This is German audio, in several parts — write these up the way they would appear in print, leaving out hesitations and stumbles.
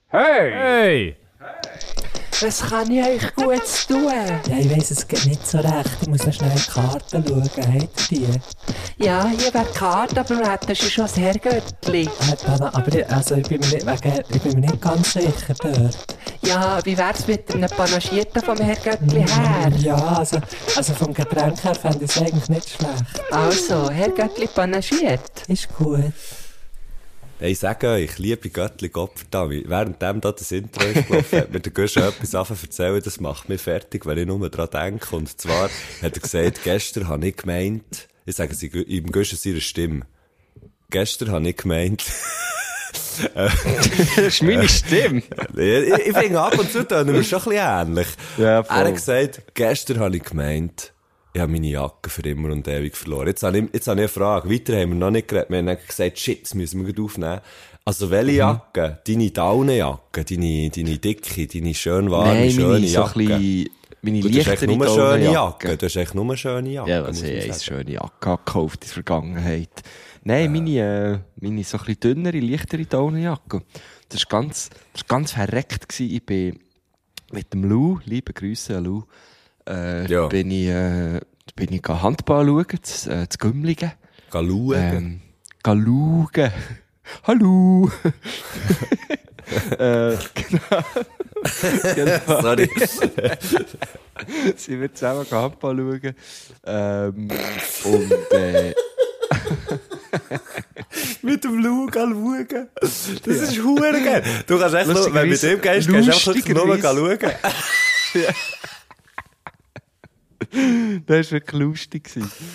Hey! Hey! Was kann ich euch Gutes tun? Ja, ich weiss, es geht nicht so recht. Ich muss noch schnell in die Karten schauen. Habt ihr die? Ja, hier wäre die Karte, aber du hättest schon das Herrgöttli. Aber ich bin mir nicht ganz sicher dort. Ja, wie wär's mit einem Panagierten vom Herrgöttli her? Ja, also vom Getränk her fände ich es eigentlich nicht schlecht. Also, Herrgöttli panagiert. Ist gut. Ich sage euch, liebe Göttli Gottverdammt, währenddem da das Intro ist gelaufen, hat mir der Guschen etwas erzählen, das macht mich fertig, wenn ich nur dran denke. Und zwar hat er gesagt, gestern habe ich gemeint, ich sage es im Guschen seiner Stimme, gestern habe ich gemeint, Das ist meine Stimme. ich finde ab und zu tönen wir schon ein bisschen ähnlich. Ja, voll. Er hat gesagt, gestern habe ich gemeint, ich habe meine Jacke für immer und ewig verloren. Jetzt habe ich eine Frage. Weiter haben wir noch nicht geredet. Wir haben dann gesagt, shit, das müssen wir gut aufnehmen. Also, welche Jacke? Deine Daunenjacke? Deine dicke, deine schön warme, schöne Jacke? Meine Du hast echt leichtere nur schöne Jacke. Jacke. Du hast echt nur schöne Jacke. Ja, was ich eine schöne Jacke gekauft in der Vergangenheit. Nein, meine so ein bisschen dünnere, leichtere Daunenjacke. Das war ganz verreckt gewesen. Ich bin mit dem Lou, liebe Grüße an Lou, Ja. bin ich Handball schauen, zu Gümligen. Schauen. Schauen. Hallo! Genau. Sorry. Sie wird zusammen Handball schauen. Mit dem Lou schauen. Das ist verdammt geil. Du kannst echt nur, wenn du mit dem gehst, kannst du einfach nur schauen. Das war wirklich lustig.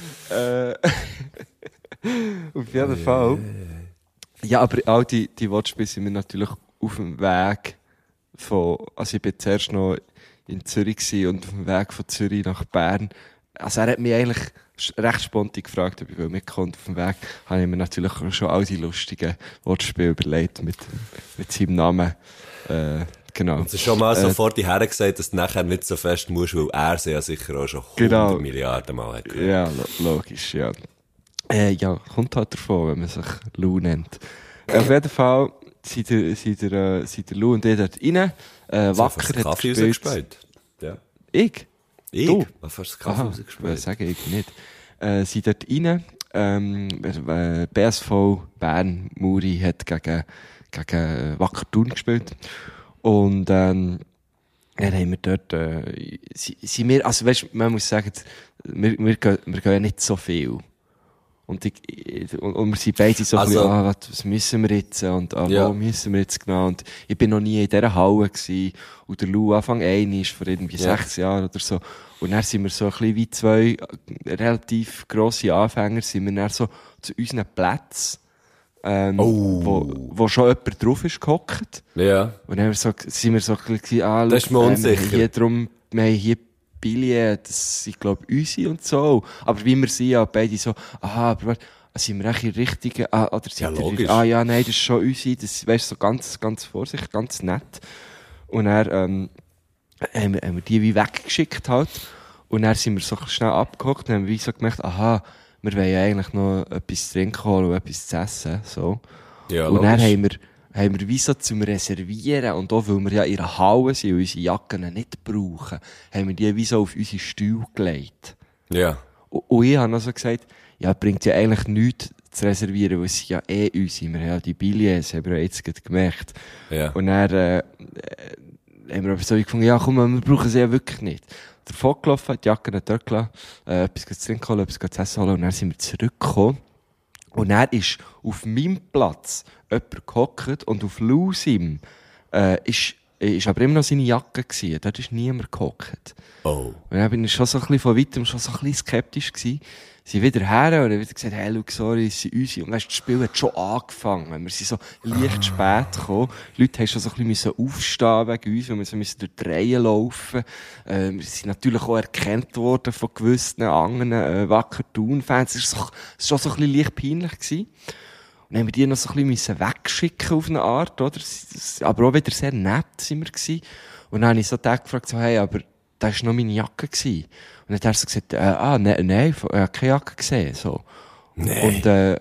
Auf jeden Fall. Ja, aber all die Wortspiele sind mir natürlich auf dem Weg von, also ich bin zuerst noch in Zürich gewesen und auf dem Weg von Zürich nach Bern. Also er hat mich eigentlich recht spontan gefragt, ob ich mitkommen. Auf dem Weg habe ich mir natürlich schon all die lustigen Wortspiele überlegt mit seinem Namen. Genau. Und es ist schon mal sofort die Herren gesagt, dass du nachher nicht so fest musst, weil er sie ja sicher auch schon 100 Genau. Milliarden Mal hat. Ja, logisch, ja. Ja, kommt halt davon, wenn man sich Lou nennt. Auf jeden Fall sind der Lou und ich dort rein. Wacker hat Kaffee gespielt. rausgespielt. Ja. Ich? Ich? Du? Was hast du Kaffee Aha, rausgespielt? sage ich nicht. Sind dort rein. BSV Bern Muri hat gegen Wacker Thun gespielt. Und dann haben wir dort, sind wir, also weißt, man muss sagen, wir gehen ja nicht so viel. Und wir sind beide so Also, ein bisschen, was müssen wir jetzt? Und Ja. wo müssen wir jetzt genau? Und ich bin noch nie in dieser Halle gewesen. Und der Lou Anfang ist vor irgendwie 6 Jahren oder so. Und dann sind wir so ein bisschen wie zwei relativ grosse Anfänger, sind wir dann so zu unseren Plätzen, wo schon jemand drauf ist gehockt. Ja. Und dann sind wir so ein bisschen, Das ist mir unsicher. Wir haben hier Billionen, das sind, glaube ich, unsere und so. Aber wie wir sind ja beide so, aber warte, sind wir eigentlich in der richtigen, oder sind wir, logisch. nein, das ist schon unsere, das, weißt du, so ganz, ganz vorsichtig, ganz nett. Und dann, haben wir die wie weggeschickt halt. Und dann sind wir so schnell abgehockt und haben wie so gemerkt, wir wollen ja eigentlich noch etwas zu trinken holen und etwas zu essen, so. Ja, Und dann logisch. haben wir wie so zum Reservieren, und auch weil wir ja in einer Halle sind und unsere Jacken nicht brauchen, haben wir die wie so auf unsere Stühle gelegt. Ja. Und ich habe noch so gesagt, ja, bringt ja eigentlich nichts zu reservieren, weil es sind ja unsere. Wir haben ja die Billets, haben wir ja jetzt gerade gemerkt. Ja. Und dann, haben wir aber so gefunden, ja komm, wir brauchen sie ja wirklich nicht. Davon gelaufen, die Jacken dort gelassen, etwas zu trinken holen, etwas zu essen holen, und dann sind wir zurückgekommen. Und dann ist auf meinem Platz jemand gehockt und auf Lusim ist aber immer noch seine Jacke gewesen. Dort ist niemand gehockt. Oh. Und dann bin ich schon so ein bisschen von weitem schon so ein bisschen skeptisch gewesen. Sie wieder her und dann wieder gesagt, hey, look, sorry, es sind unsere. Und weißt, das Spiel hat schon angefangen. Wir sind so leicht spät gekommen. Die Leute haben schon so ein bisschen aufstehen wegen uns, weil wir so durch die Reihe laufen. Wir sind natürlich auch erkannt worden von gewissen anderen Wacker Thun-Fans. Es war schon so ein bisschen leicht peinlich gewesen. Und dann haben wir die noch so ein bisschen wegschicken auf eine Art, oder? Aber auch wieder sehr nett sind wir gewesen. Und dann habe ich so gefragt, so, hey, aber das war noch meine Jacke gewesen. Und dann hat er so gesagt, nein, ich habe keine Jacke gesehen, so. Nee.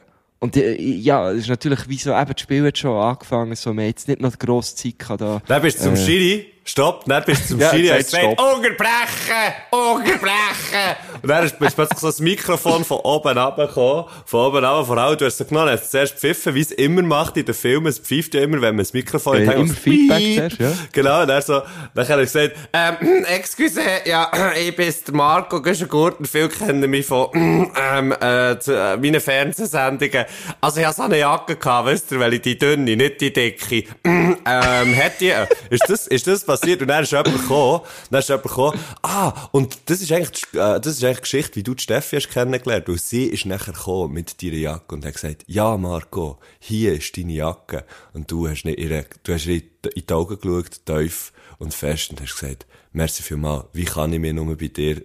Und ja, es ist natürlich, wie so, eben, das Spiel hat schon angefangen, so, man hat jetzt nicht noch grosse Zeit gehabt da. Dann bist du zum Schiri, stopp, dann bist du zum Schiri und gesagt, gesagt, unterbrechen! Und dann ist plötzlich so das Mikrofon von oben runtergekommen, vor allem, du hast es genommen, hast zuerst pfiffen, wie es immer macht in den Filmen, es pfeift ja immer, wenn man das Mikrofon immer Feedback zuerst, ja. Genau, und dann hat er gesagt, excuse, ja, ich bin der Marco Güschen-Gurten, viele kennen mich von, meinen Fernsehsendungen. Also ich hatte so eine Jacke gehabt, weißt du, weil ich die dünne, nicht die dicke. Ist das passiert? Und dann ist jemand gekommen, und das ist eigentlich die Geschichte, wie du die Steffi hast kennengelernt, und sie ist nachher gekommen mit deiner Jacke und hat gesagt, ja, Marco, hier ist deine Jacke. Und du hast ihr in die Augen geschaut, tief und fest, und hast gesagt, merci vielmals, wie kann ich mir nur bei dir,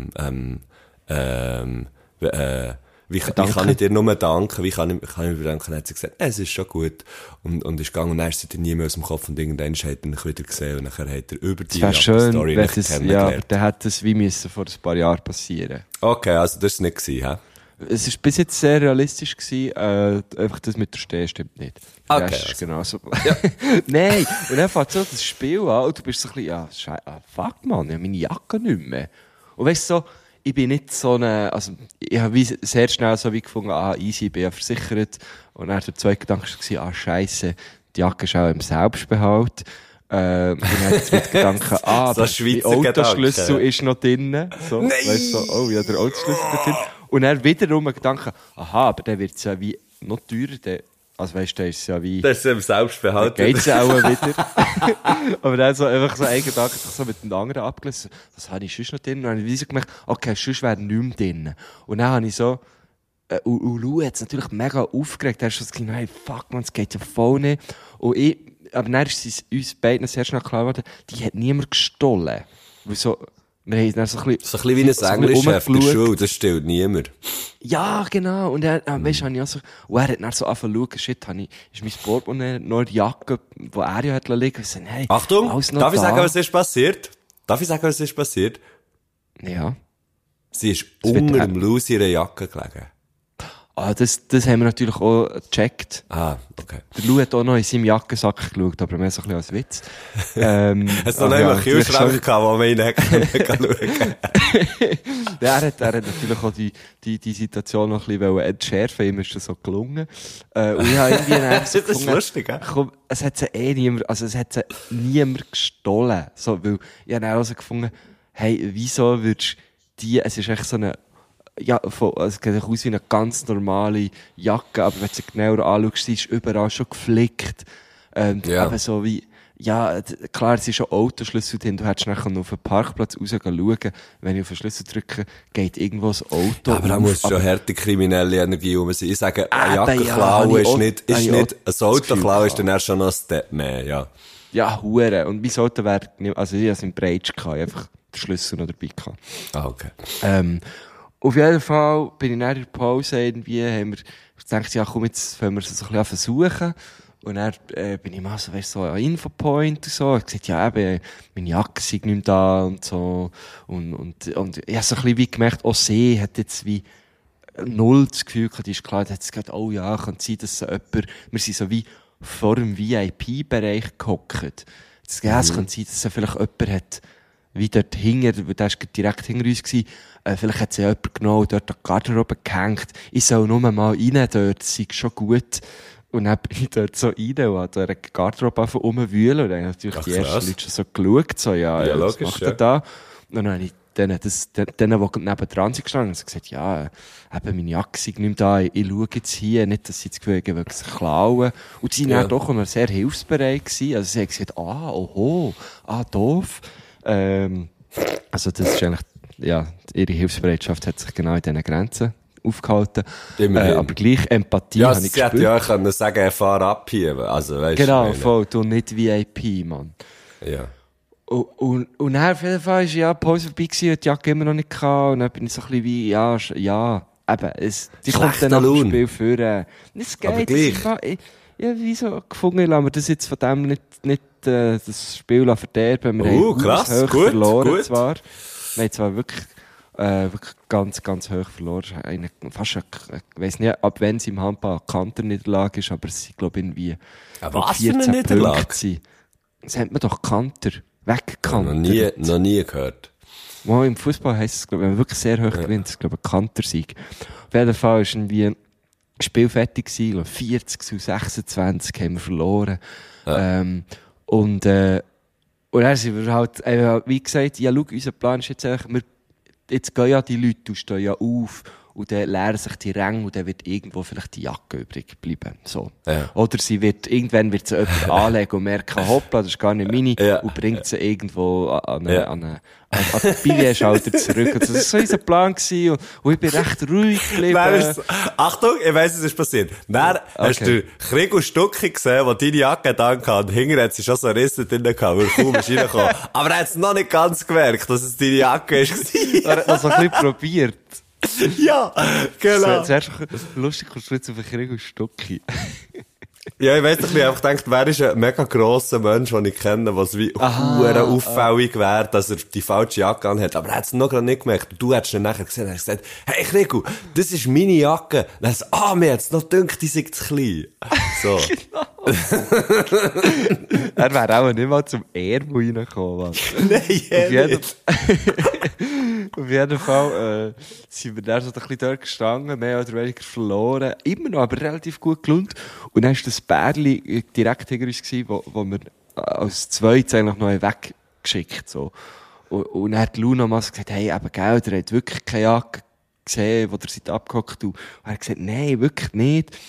wie kann ich dir nur danken? Wie kann ich mir bedanken? Dann hat sie gesagt, es ist schon gut. Und ist gegangen, und dann ist sie dir nie mehr aus dem Kopf, und irgendwann hat er ihn wieder gesehen, und nachher hat er über die Story kennengelernt. Ja, dann hat das wie müssen vor ein paar Jahren passieren. Okay, also das war nicht, hä? Es war bis jetzt sehr realistisch gewesen, einfach das mit der Steh stimmt nicht. Okay. Das ist genau so. Ja. Nein, und dann fängt so das Spiel an, und du bist so ein bisschen, fuck man, ich habe meine Jacke nicht mehr. Und weißt du, so, ich bin nicht so eine, also, ich habe sehr schnell so wie gefunden, easy, ich bin ja versichert. Und dann der zweite Gedanke war, scheisse, die Jacke ist auch im Selbstbehalt. Und dann hat der Gedanke, so der Autoschlüssel ist noch drin. So, nein! Weißt du, so, ja, der Autoschlüssel ist drin. Und dann wiederum ein Gedanke, aber dann wird es ja wie noch teurer, also weißt du, der ist ja wie... Das ist im Selbstbehalt. Geht's ja auch wieder. Aber dann so einfach so ein Gedanke, so mit den anderen abgelesen, was habe ich sonst noch drin? Und dann habe ich gemerkt, okay, sonst wäre nicht mehr drin. Und dann habe ich so, und Lou hat es natürlich mega aufgeregt, er hat schon gesagt, hey, fuck man, es geht ja voll nicht. Und aber dann ist es uns beiden sehr schnell klar geworden, die hat niemand gestohlen. Weil so, wir haben dann so ein bisschen wie ein Englischheft in der Schule, das stillt niemand. Ja, genau. Und er, weißt du, habe ich auch so, und er hat dann so angefangen zu schauen, shit, ist mein Portemonnaie noch die Jacke, die er ja hat liegen lassen. Hey, Achtung, darf ich sagen, was ist passiert? Ja. Sie ist unter dem Lou ihrer Jacke gelegen. Das haben wir natürlich auch gecheckt. Okay. Der Lou hat auch noch in seinem Jackensack geschaut, aber mehr so ein bisschen als Witz. Hast du noch immer einen Kühlschrank gehabt, wo man ihn schauen Er hat natürlich auch die Situation noch ein bisschen entschärfen, ihm ist das so gelungen. Und ich habe irgendwie das ist lustig, ja? Komm, es hat sie niemand gestohlen. So, weil ich habe dann auch so gefunden, hey, wieso würdest du es ist echt so eine, ja, es sieht aus wie eine ganz normale Jacke, aber wenn du sie genauer anschaust, sie ist überall schon geflickt. Aber so wie, ja, klar, es ist schon Autoschlüssel drin, du hättest nachher noch auf den Parkplatz raus schauen, wenn ich auf den Schlüssel drücke, geht irgendwo das Auto aber da muss schon harte kriminelle Energie rum sein. Ich sage, eine Jacke klauen ist nicht, ein Auto klauen ist dann erst schon noch ein Step mehr, ja. Ja, hure. Und mein Auto wäre, also ich hatte es im Breitsch gehabt, einfach den Schlüssel noch dabei gehabt. Okay. Auf jeden Fall bin ich nach der Pause irgendwie, haben wir gedacht, ja komm, jetzt wollen wir es so ein bisschen versuchen. Und dann bin ich mal so, weißt du, so an Infopoint und so. Ich habe gesagt, ja eben, meine Jacke ist nicht mehr da und so. Und ich habe so ein bisschen wie gemerkt, auch sie hat jetzt wie null das Gefühl gehabt, die ist klar, da hat sie gesagt, oh ja, kann sein, dass so jemand, wir sind so wie vor dem VIP-Bereich gehockt. Es kann sein, dass so vielleicht jemand hat, wie dort hinter, weil der war direkt hinter uns gewesen, vielleicht hat sie jemand genau dort an die Garderobe gehängt. Ich soll nur mal rein dort, das sei schon gut. Und dann bin ich dort so rein und habe dort die Garderobe einfach rumwühlen. Und dann haben natürlich die ersten Leute schon so geschaut, so, ja was macht er da? Und dann habe ich denen, die nebendran sind gestanden, und gesagt, ja, eben, meine Jacke ist nicht mehr da, ich schaue jetzt hier, nicht, dass sie das Gefühl haben, sie klauen. Und sie waren dann doch noch sehr hilfsbereit gewesen. Also sie haben gesagt, doof. Also das ist eigentlich, ja, ihre Hilfsbereitschaft hat sich genau in diesen Grenzen aufgehalten. Aber gleich Empathie habe ich gespürt. Sie hätte ja können sagen, fahr ab hier. Also, weißt genau, voll, du nicht VIP, Mann. Ja. Und dann auf jeden Fall ist die Pause vorbei gewesen, und die Jacke immer noch nicht gehabt, und dann bin ich so ein bisschen wie, eben, die kommt dann nach dem Spiel führen. Es geht. Aber gleich. Ich habe wie so gefunden, ich lasse mir das jetzt von dem nicht das Spiel verderben. Wir haben krass, hoch gut, verloren gut. zwar. Wir haben zwar wirklich wirklich ganz, ganz hoch verloren. Fast, ich weiss nicht, ab wenn sie im Handball eine Kanter-Niederlage ist, aber es sind, glaube ich, irgendwie was für eine Niederlage? Das hat man doch Kanter, weggekantert. Noch nie gehört. Mal im Fußball heisst es, glaube ich, wenn man wirklich sehr hoch gewinnt, ist, glaube ich, ein Kantersieg. Auf jeden Fall ist irgendwie Spiel fertig gewesen, 40-26 haben wir verloren. Ja. Und dann sind wir halt, wie gesagt, ja, schau, unser Plan ist jetzt eigentlich, jetzt gehen ja die Leute, stehen ja auf und dann leeren sich die Ränge und dann wird irgendwo vielleicht die Jacke übrig bleiben. So. Ja. Oder irgendwann wird sie jemand anlegen und merken, hoppla, das ist gar nicht meine, und bringt sie irgendwo an den Billetschalter zurück. Und das war so unser Plan gewesen, und ich bin recht ruhig geblieben. Achtung, ich weiss, was ist passiert. Dann hast du Krieg und Stucki gesehen, der deine Jacke dann hatte, und hinterher hat sie schon so Risse drin gehabt, weil er kaum ist reingekommen. Aber er hat es noch nicht ganz gemerkt, dass es deine Jacke ist. Er hat noch so ein bisschen probiert. Ja, genau. Zuerst lustig, kommst du jetzt auf den Krieg und Stucki. Ja, ich weiss doch nicht, einfach gedacht, wer ist ein mega grosser Mensch, den ich kenne, was wie hure auffällig wäre, dass er die falsche Jacke anhat. Aber er hat es noch gerade nicht gemerkt. Du hättest ihn nachher gesehen, er hat gesagt, hey Krigu, das ist meine Jacke. Dann hat er mir hat es noch gedacht, die sind zu klein. So. Er wäre auch nicht mal zum Ermo reingekommen. Nein, Auf jeden Fall sind wir dann so ein bisschen dort gestanden, mehr oder weniger verloren. Immer noch, aber relativ gut gelohnt. Und dann war das Bärli direkt hinter uns, wo wir als Zweites eigentlich noch weggeschickt so. Und dann hat Luna mal gesagt, hey, eben, gell, der hat wirklich keine Jacke gesehen, wo der seid abgehockt. Und er hat gesagt, nein, wirklich nicht.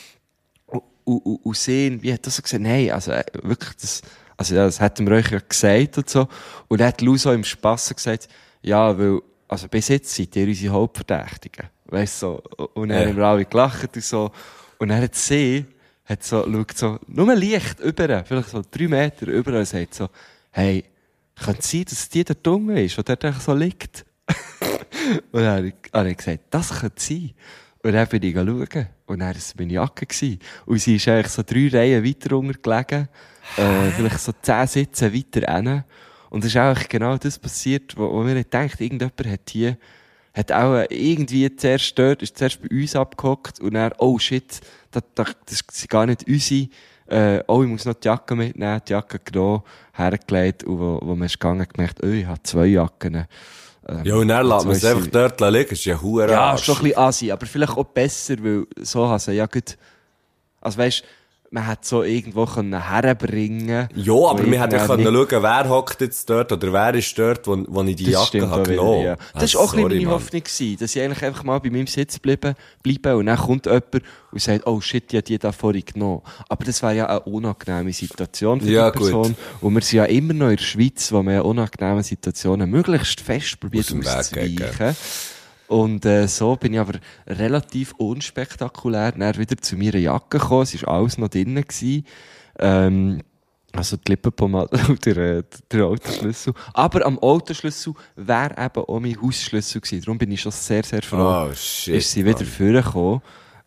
Und sehen, wie hat das so gesagt, nein, also wirklich, das hätten wir euch ja gesagt und so. Und dann hat Lou so im Spass gesagt, ja, weil, also bis jetzt seid ihr unsere Hauptverdächtigen. Weißt du, so. Und dann haben wir alle gelacht und so. Und dann hat sie, schaut so, nur leicht über, vielleicht so 3 Meter über, und sagt so, hey, könnte es sein, dass die dort unten ist, oder der so liegt? Und dann habe ich gesagt, das könnte sein. Und dann bin ich schauen. Und dann war es meine Jacke gewesen. Und sie ist eigentlich so 3 Reihen weiter unten gelegen. Vielleicht so 10 Sitze weiter hinten. Und es ist auch genau das passiert, wo mir nicht denkt, irgendjemand hat auch irgendwie zuerst bei uns abgehockt und dann, oh shit, das sind gar nicht unsere, ich muss noch die Jacke mitnehmen, die Jacke genommen, hergelegt, und wo man ist gegangen, gemerkt, ich habe 2 Jacken. Ja, und dann lässt man es einfach dort liegen, das ist ja hure Ja, ist doch ein bisschen assi, aber vielleicht auch besser, weil so hat sie ja gut, also weisst, man hätte so irgendwo herbringen. Ja, aber wir hätten ja schauen, wer hockt jetzt dort, oder wer ist dort, wo ich die Jacke habe genommen. Ja. Das war auch ein bisschen meine Hoffnung gewesen, dass ich eigentlich einfach mal bei meinem Sitz bleibe, und dann kommt jemand und sagt, oh shit, die hat die da vorhin genommen. Aber das wäre ja eine unangenehme Situation für die Person. Gut. Und wir sind ja immer noch in der Schweiz, wo man ja unangenehme Situationen möglichst fest probiert auszuweichen. Und so bin ich aber relativ unspektakulär dann wieder zu meiner Jacke gekommen. Es war alles noch drinnen gewesen. Also die Lippenpomade und der Autoschlüssel. Aber am Autoschlüssel wäre eben auch mein Hausschlüssel gewesen. Darum bin ich schon sehr, sehr froh, ist sie wieder vorgekommen.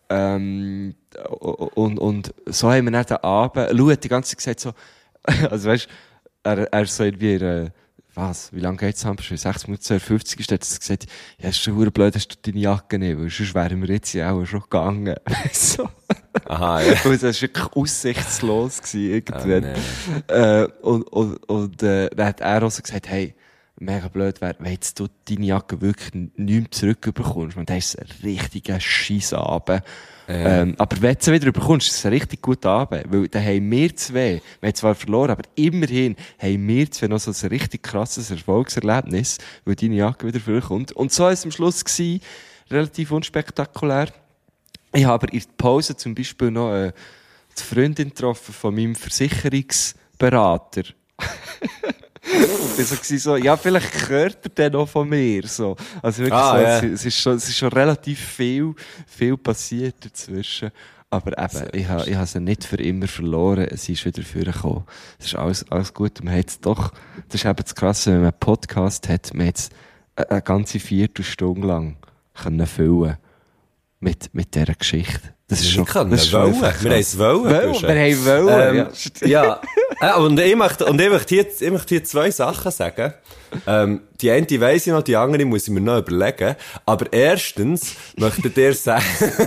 Und so haben wir dann den Abend, Lou hat die ganze Zeit gesagt so, also weisst, er so irgendwie wie lange geht's haben? 6 Minuten, 50 ist, hat er gesagt, ja, ist schon blöd, hast du deine Jacke nicht, weil sonst wären wir jetzt ja auch schon gegangen. So. Aha, ja. Und das war wirklich aussichtslos gewesen, irgendwann. Dann hat er auch so gesagt, hey, mega blöd wäre, wenn jetzt du deine Jacke wirklich nicht mehr zurückbekommst. Und dann ist es ein richtiger Scheissabend. Aber wenn du sie wieder bekommst, ist es ein richtig guter Abend. Weil dann haben wir zwei zwar verloren, aber immerhin haben wir zwei noch so ein richtig krasses Erfolgserlebnis, weil deine Jacke wieder vorkommt. Und so war es am Schluss gewesen, relativ unspektakulär. Ich habe aber in der Pause zum Beispiel noch die Freundin getroffen von meinem Versicherungsberater. Und ich so, ja, vielleicht hört er den noch von mir, so. Also wirklich es ist schon relativ viel passiert dazwischen. Aber eben, ich habe sie nicht für immer verloren. Sie ist wieder vorgekommen. Es ist alles gut. Und man hat es doch, das ist eben das Krasse, wenn man einen Podcast hat, man hat es eine ganze Viertelstunde lang können füllen mit dieser Geschichte. Das ist schon, das ist schon wir haben es wollen. Wir haben wollen, ja. Und ich möchte hier 2 Sachen sagen. die eine weiss ich noch, die andere muss ich mir noch überlegen. Aber erstens möchtet ihr sagen,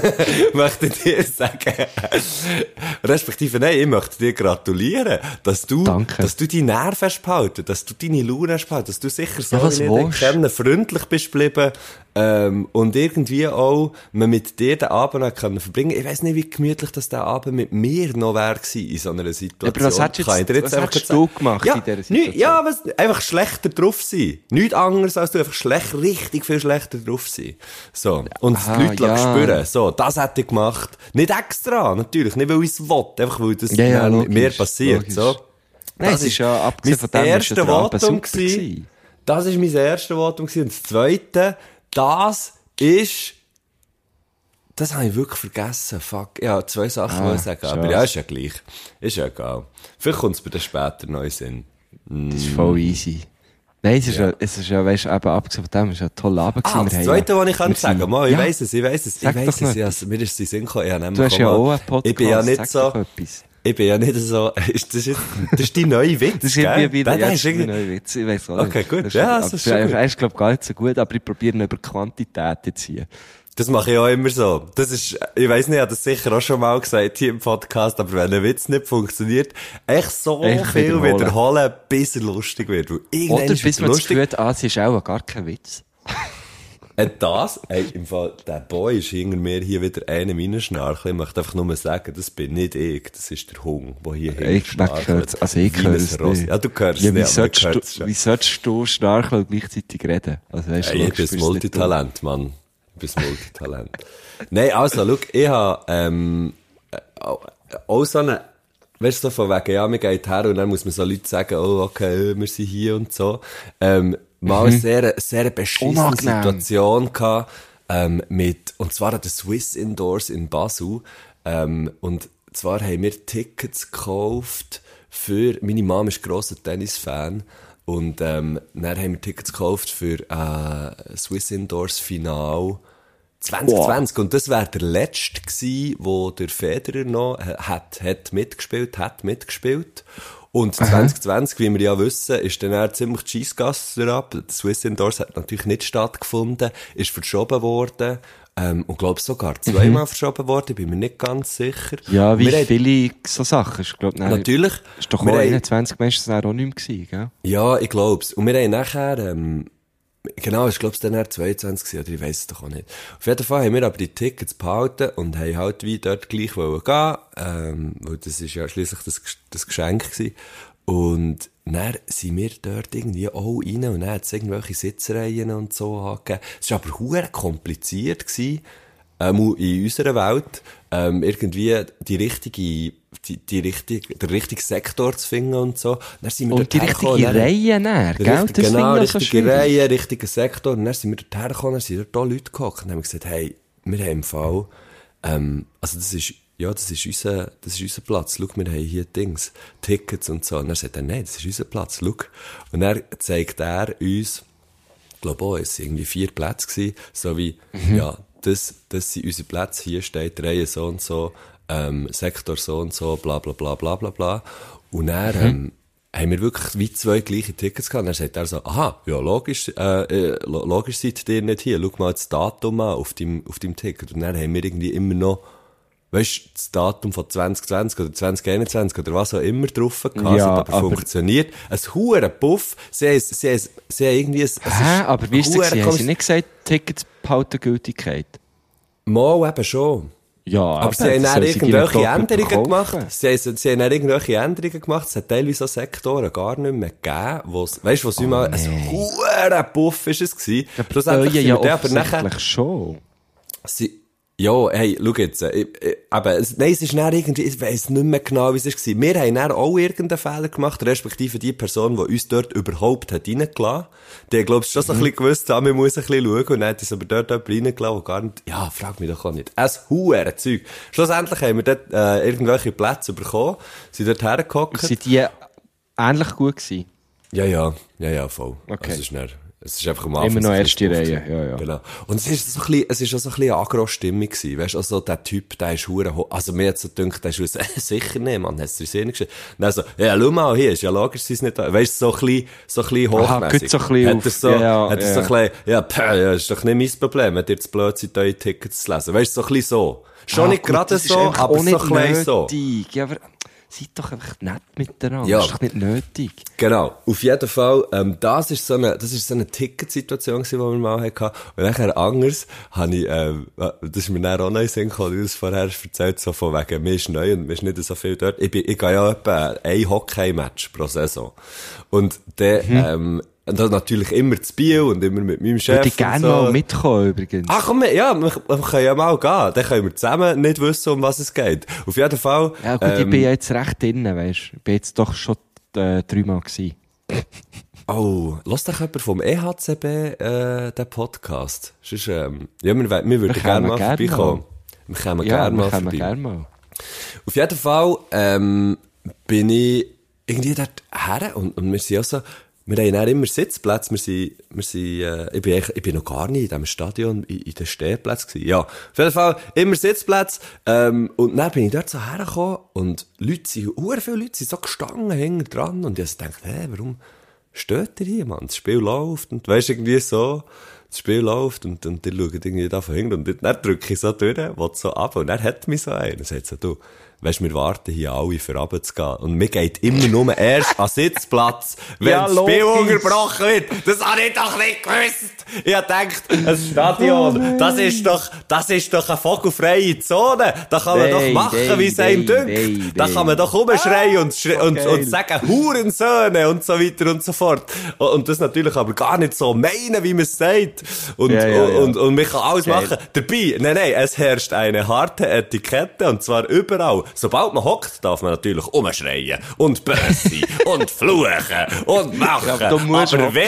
respektive nein, ich möchte dir gratulieren, dass du die Nerven hast behalten, dass du deine Laune hast behalten, dass du sicher so wie ich kennen, freundlich bist geblieben, und irgendwie auch, man mit dir den Abend noch können verbringen. Ich weiss nicht, wie gemütlich das der Abend mit mir noch wäre gewesen in so einer Situation. Aber was hättest du gemacht in dieser Situation? Einfach schlechter drauf sein. Nichts anderes als du, einfach richtig viel schlechter drauf sein. So. Und die Leute spüren. So, das hätte ich gemacht. Nicht extra, natürlich. Nicht, weil ich es will. Einfach, weil das mit mir passiert. So. Nein, es ist ja, abgesehen von dem, ist der Abend super gewesen. Das war mein erstes Votum gewesen. Und das zweite, das habe ich wirklich vergessen. Fuck. Ja, 2 Sachen wollte ich sagen. Aber ja, ist ja gleich. Ist ja egal. Vielleicht kommt es bei dir später noch in den Sinn. Das ist voll easy. Nein, es ist ja, weißt du, eben abgesehen von dem, es war ein toller Abend gewesen. Das Zweite, was ich kann sagen, mal, ich weiss es. Mir ist es in den Sinn gekommen. Du hast ja auch einen Podcast. Ich bin ja nicht so, das ist dein neuer Witz, das ist irgendwie wieder, das ist ein neuer Witz, ich weiss auch nicht. Okay, gut, das ist schon gut. Er ist, glaub ich, gar nicht so gut, aber ich probiere ihn über Quantität zu ziehen. Das mache ich auch immer so. Das ist, ich weiss nicht, ich habe das sicher auch schon mal gesagt hier im Podcast, aber wenn ein Witz nicht funktioniert, echt so viel wiederholen, bis er lustig wird. Oder bis man das Gefühl hat, es ist auch gar kein Witz. Im Fall, der Boy ist hinter mir hier wieder einem reinschnarchen. Ich möchte einfach nur sagen, das bin nicht ich, das ist der Hund, der hier hinschnarchelt. Also ich höre es nicht. Ja, du hörst es nicht, wie solltest du schnarchen und gleichzeitig reden? Also, weißt, ich bin ein Multitalent, Mann. Nein, also, schau, ich habe, auch so eine, weißt du, so von wegen, ja, man geht her und dann muss man so Leute sagen, oh, okay, wir sind hier und so, mal eine sehr beschissene Situation gehabt, und zwar an den Swiss Indoors in Basel, und zwar haben wir Tickets gekauft meine Mom ist grosser Tennisfan, und dann haben wir Tickets gekauft für Swiss Indoors Final 2020. Wow. Und das wäre der letzte gewesen, wo der Federer noch hat mitgespielt. Und 2020, wie wir ja wissen, ist dann eher ziemlich die Scheissgasse ab. Die Swiss Indoors hat natürlich nicht stattgefunden, ist verschoben worden. Und glaub sogar zweimal verschoben worden, bin mir nicht ganz sicher. Ja, wie viele so Sachen. Ich glaub, natürlich. Ist doch auch 21 meistens auch nicht mehr gewesen, gell? Ja, ich glaub's. Und wir haben nachher, genau, ich glaub's dann 22 gewesen, oder ich weiss es doch auch nicht. Auf jeden Fall haben wir aber die Tickets behalten und haben halt wie dort gleich gehen, weil das ist ja schliesslich das Geschenk gewesen. Und dann sind wir dort irgendwie auch rein und dann hat es irgendwelche Sitzreihen und so angegeben. Es war aber verdammt kompliziert gewesen, in unserer Welt, irgendwie den richtigen Sektor zu finden und so. Dann sind wir und die richtige Reihe näher, gell? Genau, richtige Reihe, richtiger Sektor. Und dann sind wir dort hergekommen, dann sind dort auch Leute gehockt und haben gesagt, hey, wir haben im Fall, also das ist unser Platz. Schau, wir haben hier Tickets und so. Und er sagt, nein, das ist unser Platz, schau. Und dann zeigt er uns, ich glaube auch, es waren irgendwie 4 Plätze gewesen, so wie, ja, das sind unsere Plätze, hier steht Reihe so und so, Sektor so und so, bla, bla, bla, bla, bla, bla. Und dann, haben wir wirklich wie 2 gleiche Tickets gehabt. Und dann sagt er so, aha, ja, logisch seid ihr nicht hier. Schau mal das Datum an auf deinem Ticket. Und dann haben wir irgendwie immer noch, weißt du, das Datum von 2020 oder 2021 oder was auch immer drauf gehabt, ja, aber funktioniert. Ein huere Puff. Sie haben irgendwie aber wie ist das gewesen? Haben sie nicht gesagt, Tickets behalten Gültigkeit? Mal eben schon. Ja, aber sie haben dann irgendwelche Änderungen gemacht. Sie haben dann irgendwelche Änderungen gemacht. Es hat teilweise so Sektoren gar nicht mehr gegeben, weißt du, ein huere Puff ist es gewesen. Ja, offensichtlich schon. Ja, hey, schau jetzt, nein, es ist dann irgendwie, ich weiss nicht mehr genau, wie es war. Wir haben dann auch irgendeinen Fehler gemacht, respektive die Person, die uns dort überhaupt hat reingelassen. Die hat, glaubst du, schon so ein bisschen gewusst, man muss ein bisschen schauen, und dann hat uns aber dort jemand reingelassen, der gar nicht, ja, frag mich doch auch nicht. Huere Zeug. Schlussendlich haben wir dort, irgendwelche Plätze bekommen, sind dort hergehockt. Sind die ähnlich gut gewesen? Ja, voll. Okay. Also, Es ist einfach am Anfang. Immer noch so erste ein bisschen Reihe, ja, ja. Genau. Und es ist auch so ein bisschen eine Agro-Stimmung gewesen. Weißt du, also der Typ, der ist also mir hat so gedacht, der ist sicher nicht, Mann, hast du dir Sinn geschrieben? Und dann so, ja, schau mal, hier ist ja logisch, sie ist nicht da. Weißt du, so ein bisschen hochmässig. So ein bisschen hat er so, ja, hat er so ein bisschen, ja, ist doch nicht mein Problem, wenn dir zu blöd seid, eure Tickets zu lesen. Weißt du, so ein bisschen so. Schon nicht gut, gerade so, aber so ein bisschen so. Ja, aber seid doch einfach nett miteinander. Ja. Das ist doch nicht nötig. Genau. Auf jeden Fall, das ist so eine Ticketsituation gewesen, die wir mal hatten. Und nachher anders habe ich, das ist mir dann auch noch in den Sinn gekommen, wie du das vorher erzählt, so von wegen, mir ist neu und mir ist nicht so viel dort. Ich gehe ja etwa ein Hockey-Match pro Saison. Und dann, und das natürlich immer zu Biel und immer mit meinem Chef. Würde ich gerne so. mal mitkommen, übrigens. Ach komm, ja, wir können ja mal gehen. Dann können wir zusammen nicht wissen, um was es geht. Auf jeden Fall. Ja gut, ich bin ja jetzt recht drinnen, weisst du. Ich bin jetzt doch schon 3-mal gewesen. Oh, lass doch jemand vom EHCB, den Podcast. Sonst, ja, wir würden gerne mal vorbeikommen. Wir kommen gerne mal vorbei. Gerne mal. Auf jeden Fall, bin ich irgendwie dort her und wir sind auch so, wir haben dann immer Sitzplätze, ich bin noch gar nicht in diesem Stadion, in den Stehplätzen gewesen. Ja, auf jeden Fall immer Sitzplätze, und dann bin ich dort so hergekommen und viele Leute sind so gestanden hinten dran und ich habe gedacht, warum steht ihr hier, Mann? Das Spiel läuft und weisst irgendwie so, das Spiel läuft und ihr schaut irgendwie da von hinten und dann drücke ich so durch, will so ab und dann hat mich so einer und sagt so, du, weisst, wir warten hier alle für runterzugehen. Und mir geht immer nur erst an Sitzplatz, wenn Ja, das Spiel logisch. unterbrochen wird. Das habe ich doch nicht gewusst. Ich habe gedacht, ein Stadion, das ist doch eine vogelfreie Zone. Da kann man doch machen, wie es einem dünkt. Da kann man doch rumschreien und sagen, Hurensöhne und so weiter und so fort. Und das natürlich aber gar nicht so meinen, wie man es sagt. Und man kann alles machen. Dabei, nein, es herrscht eine harte Etikette und zwar überall. Sobald man hockt, darf man natürlich umschreien und böse und fluchen und machen. Ja, du musst aber hocken.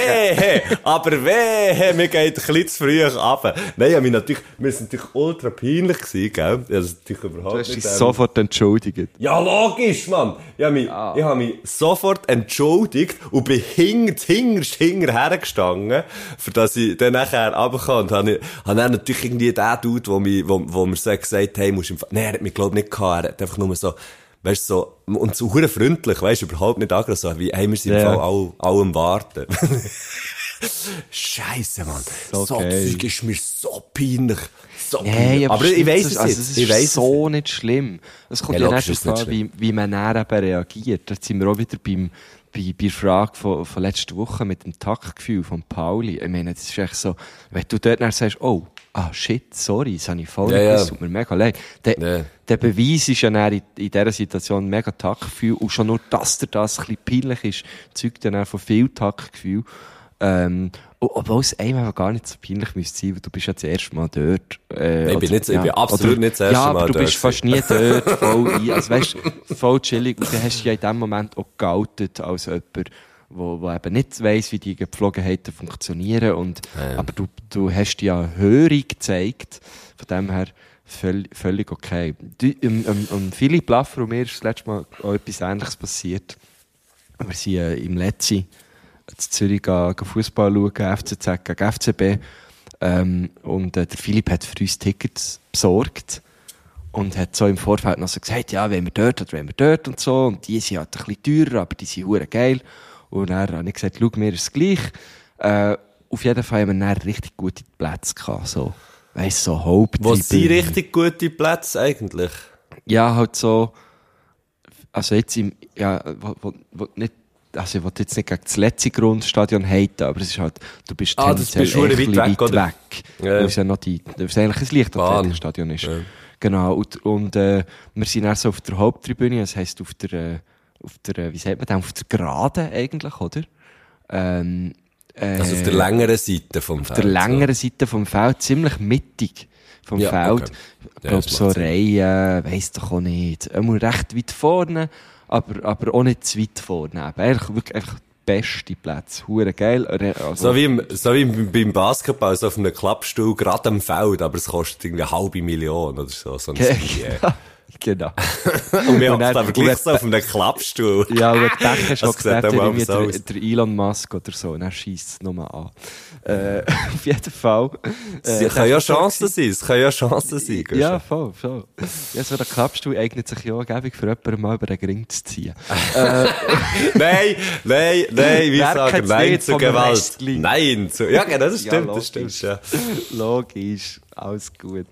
wehe, mir geht ein bisschen zu früh runter. Nein, mir ist natürlich ultra peinlich gewesen, gell? Ja, das natürlich überhaupt Du hast dich nicht, sofort entschuldigt. ja, logisch, Mann. Ich habe mich sofort entschuldigt und bin hinterher gestanden, für dass ich dann nachher runterkam. Und habe dann natürlich irgendwie den Dude, wo mir so gesagt hat, hey, musst du nein, er hat mich, glaub nicht gehabt. Er hat einfach nur so, weißt so, und so hure freundlich, weißt überhaupt nicht aggressiv, so wie, hey, wir sind im Fall alle am Warten. Scheisse, Mann. So Zeug ist mir so peinlich. So peinlich. Aber ich weiss es jetzt. Also, es ist so nicht schlimm. Es kommt ja nicht darauf an, wie man dann eben reagiert. Da sind wir auch wieder bei der Frage von letzter Woche mit dem Taktgefühl von Pauli. Ich meine, das ist echt so, wenn du dort dann sagst, shit, sorry, das habe ich voll nicht gewusst, tut mir mega leid. Der Beweis ist ja dann in dieser Situation mega Taktgefühl und schon nur, dass dir das ein bisschen peinlich ist, zeugt dann auch von viel Taktgefühl. Obwohl es einem einfach gar nicht so peinlich müsste sein, weil du bist ja das erste Mal dort. Ich bin absolut nicht das erste Mal dort. Ja, aber du bist fast nie dort, voll also weißt, voll chillig. Und dann hast du ja in dem Moment auch geoutet als jemand, wo eben nicht weiss, wie die Gepflogenheiten funktionieren. Aber du hast ja Hörung gezeigt. Von dem her völlig okay. Philipp Laffer und mir ist das letzte Mal auch etwas Ähnliches passiert. Wir sind im Letzi in Zürich Fußball schauen, FCZ gegen FCB. Und der Philipp hat für uns Tickets besorgt und hat so im Vorfeld noch so gesagt, ja, wenn wir dort oder wenn wir dort und so. Und die sind halt ein bisschen teurer, aber die sind hure geil. Und dann habe ich gesagt, schau, mir ist es gleich. Auf jeden Fall haben wir dann richtig gute Plätze gehabt, so. Weißt so Haupttribüne. Wo sind richtig gute Plätze eigentlich? Ja, halt so, also jetzt wo nicht, also ich will jetzt nicht gegen das letzte Grundstadion haten, aber es ist halt, du bist tendenziell das bist echt weit weg. Ja. Weil es ja noch weil es eigentlich ein Leichtathletikstadion ist. Ja. Genau, und wir sind dann so auf der Haupttribüne, das heisst auf der, wie sagt man das, auf der Geraden eigentlich, oder? Also auf der längeren Seite vom Feld. Auf der längeren Seite vom Feld, ziemlich mittig vom Feld. Okay. Ich glaube, so Reihen, weiss doch auch nicht. Einmal recht weit vorne, aber auch nicht zu weit vorne. Eigentlich wirklich einfach beste Plätze. Hure geil. Also, so wie beim Basketball, so auf einem Klappstuhl, gerade am Feld, aber es kostet irgendwie 500.000 oder so. So ein Genau. Und wir Und hocken dann- aber gleich so auf einem Klappstuhl. Ja, und wenn du denkst, Das hockt sieht neben auch dir mal irgendwie so aus. der Elon Musk oder so, und er schiesst es nur an. Auf jeden Fall. Es kann ja Chancen sein, es kann ja Chancen sein. Ja, voll. Ja, so ein Klappstuhl eignet sich ja auch gäbig für jemanden mal über den Ring zu ziehen. Nein, wir Wer sagen kennt's Nein nicht zu vom Gewalt. Wrestling? Nein zu, ja genau, das Ja, stimmt, logisch. ja. Logisch, alles gut.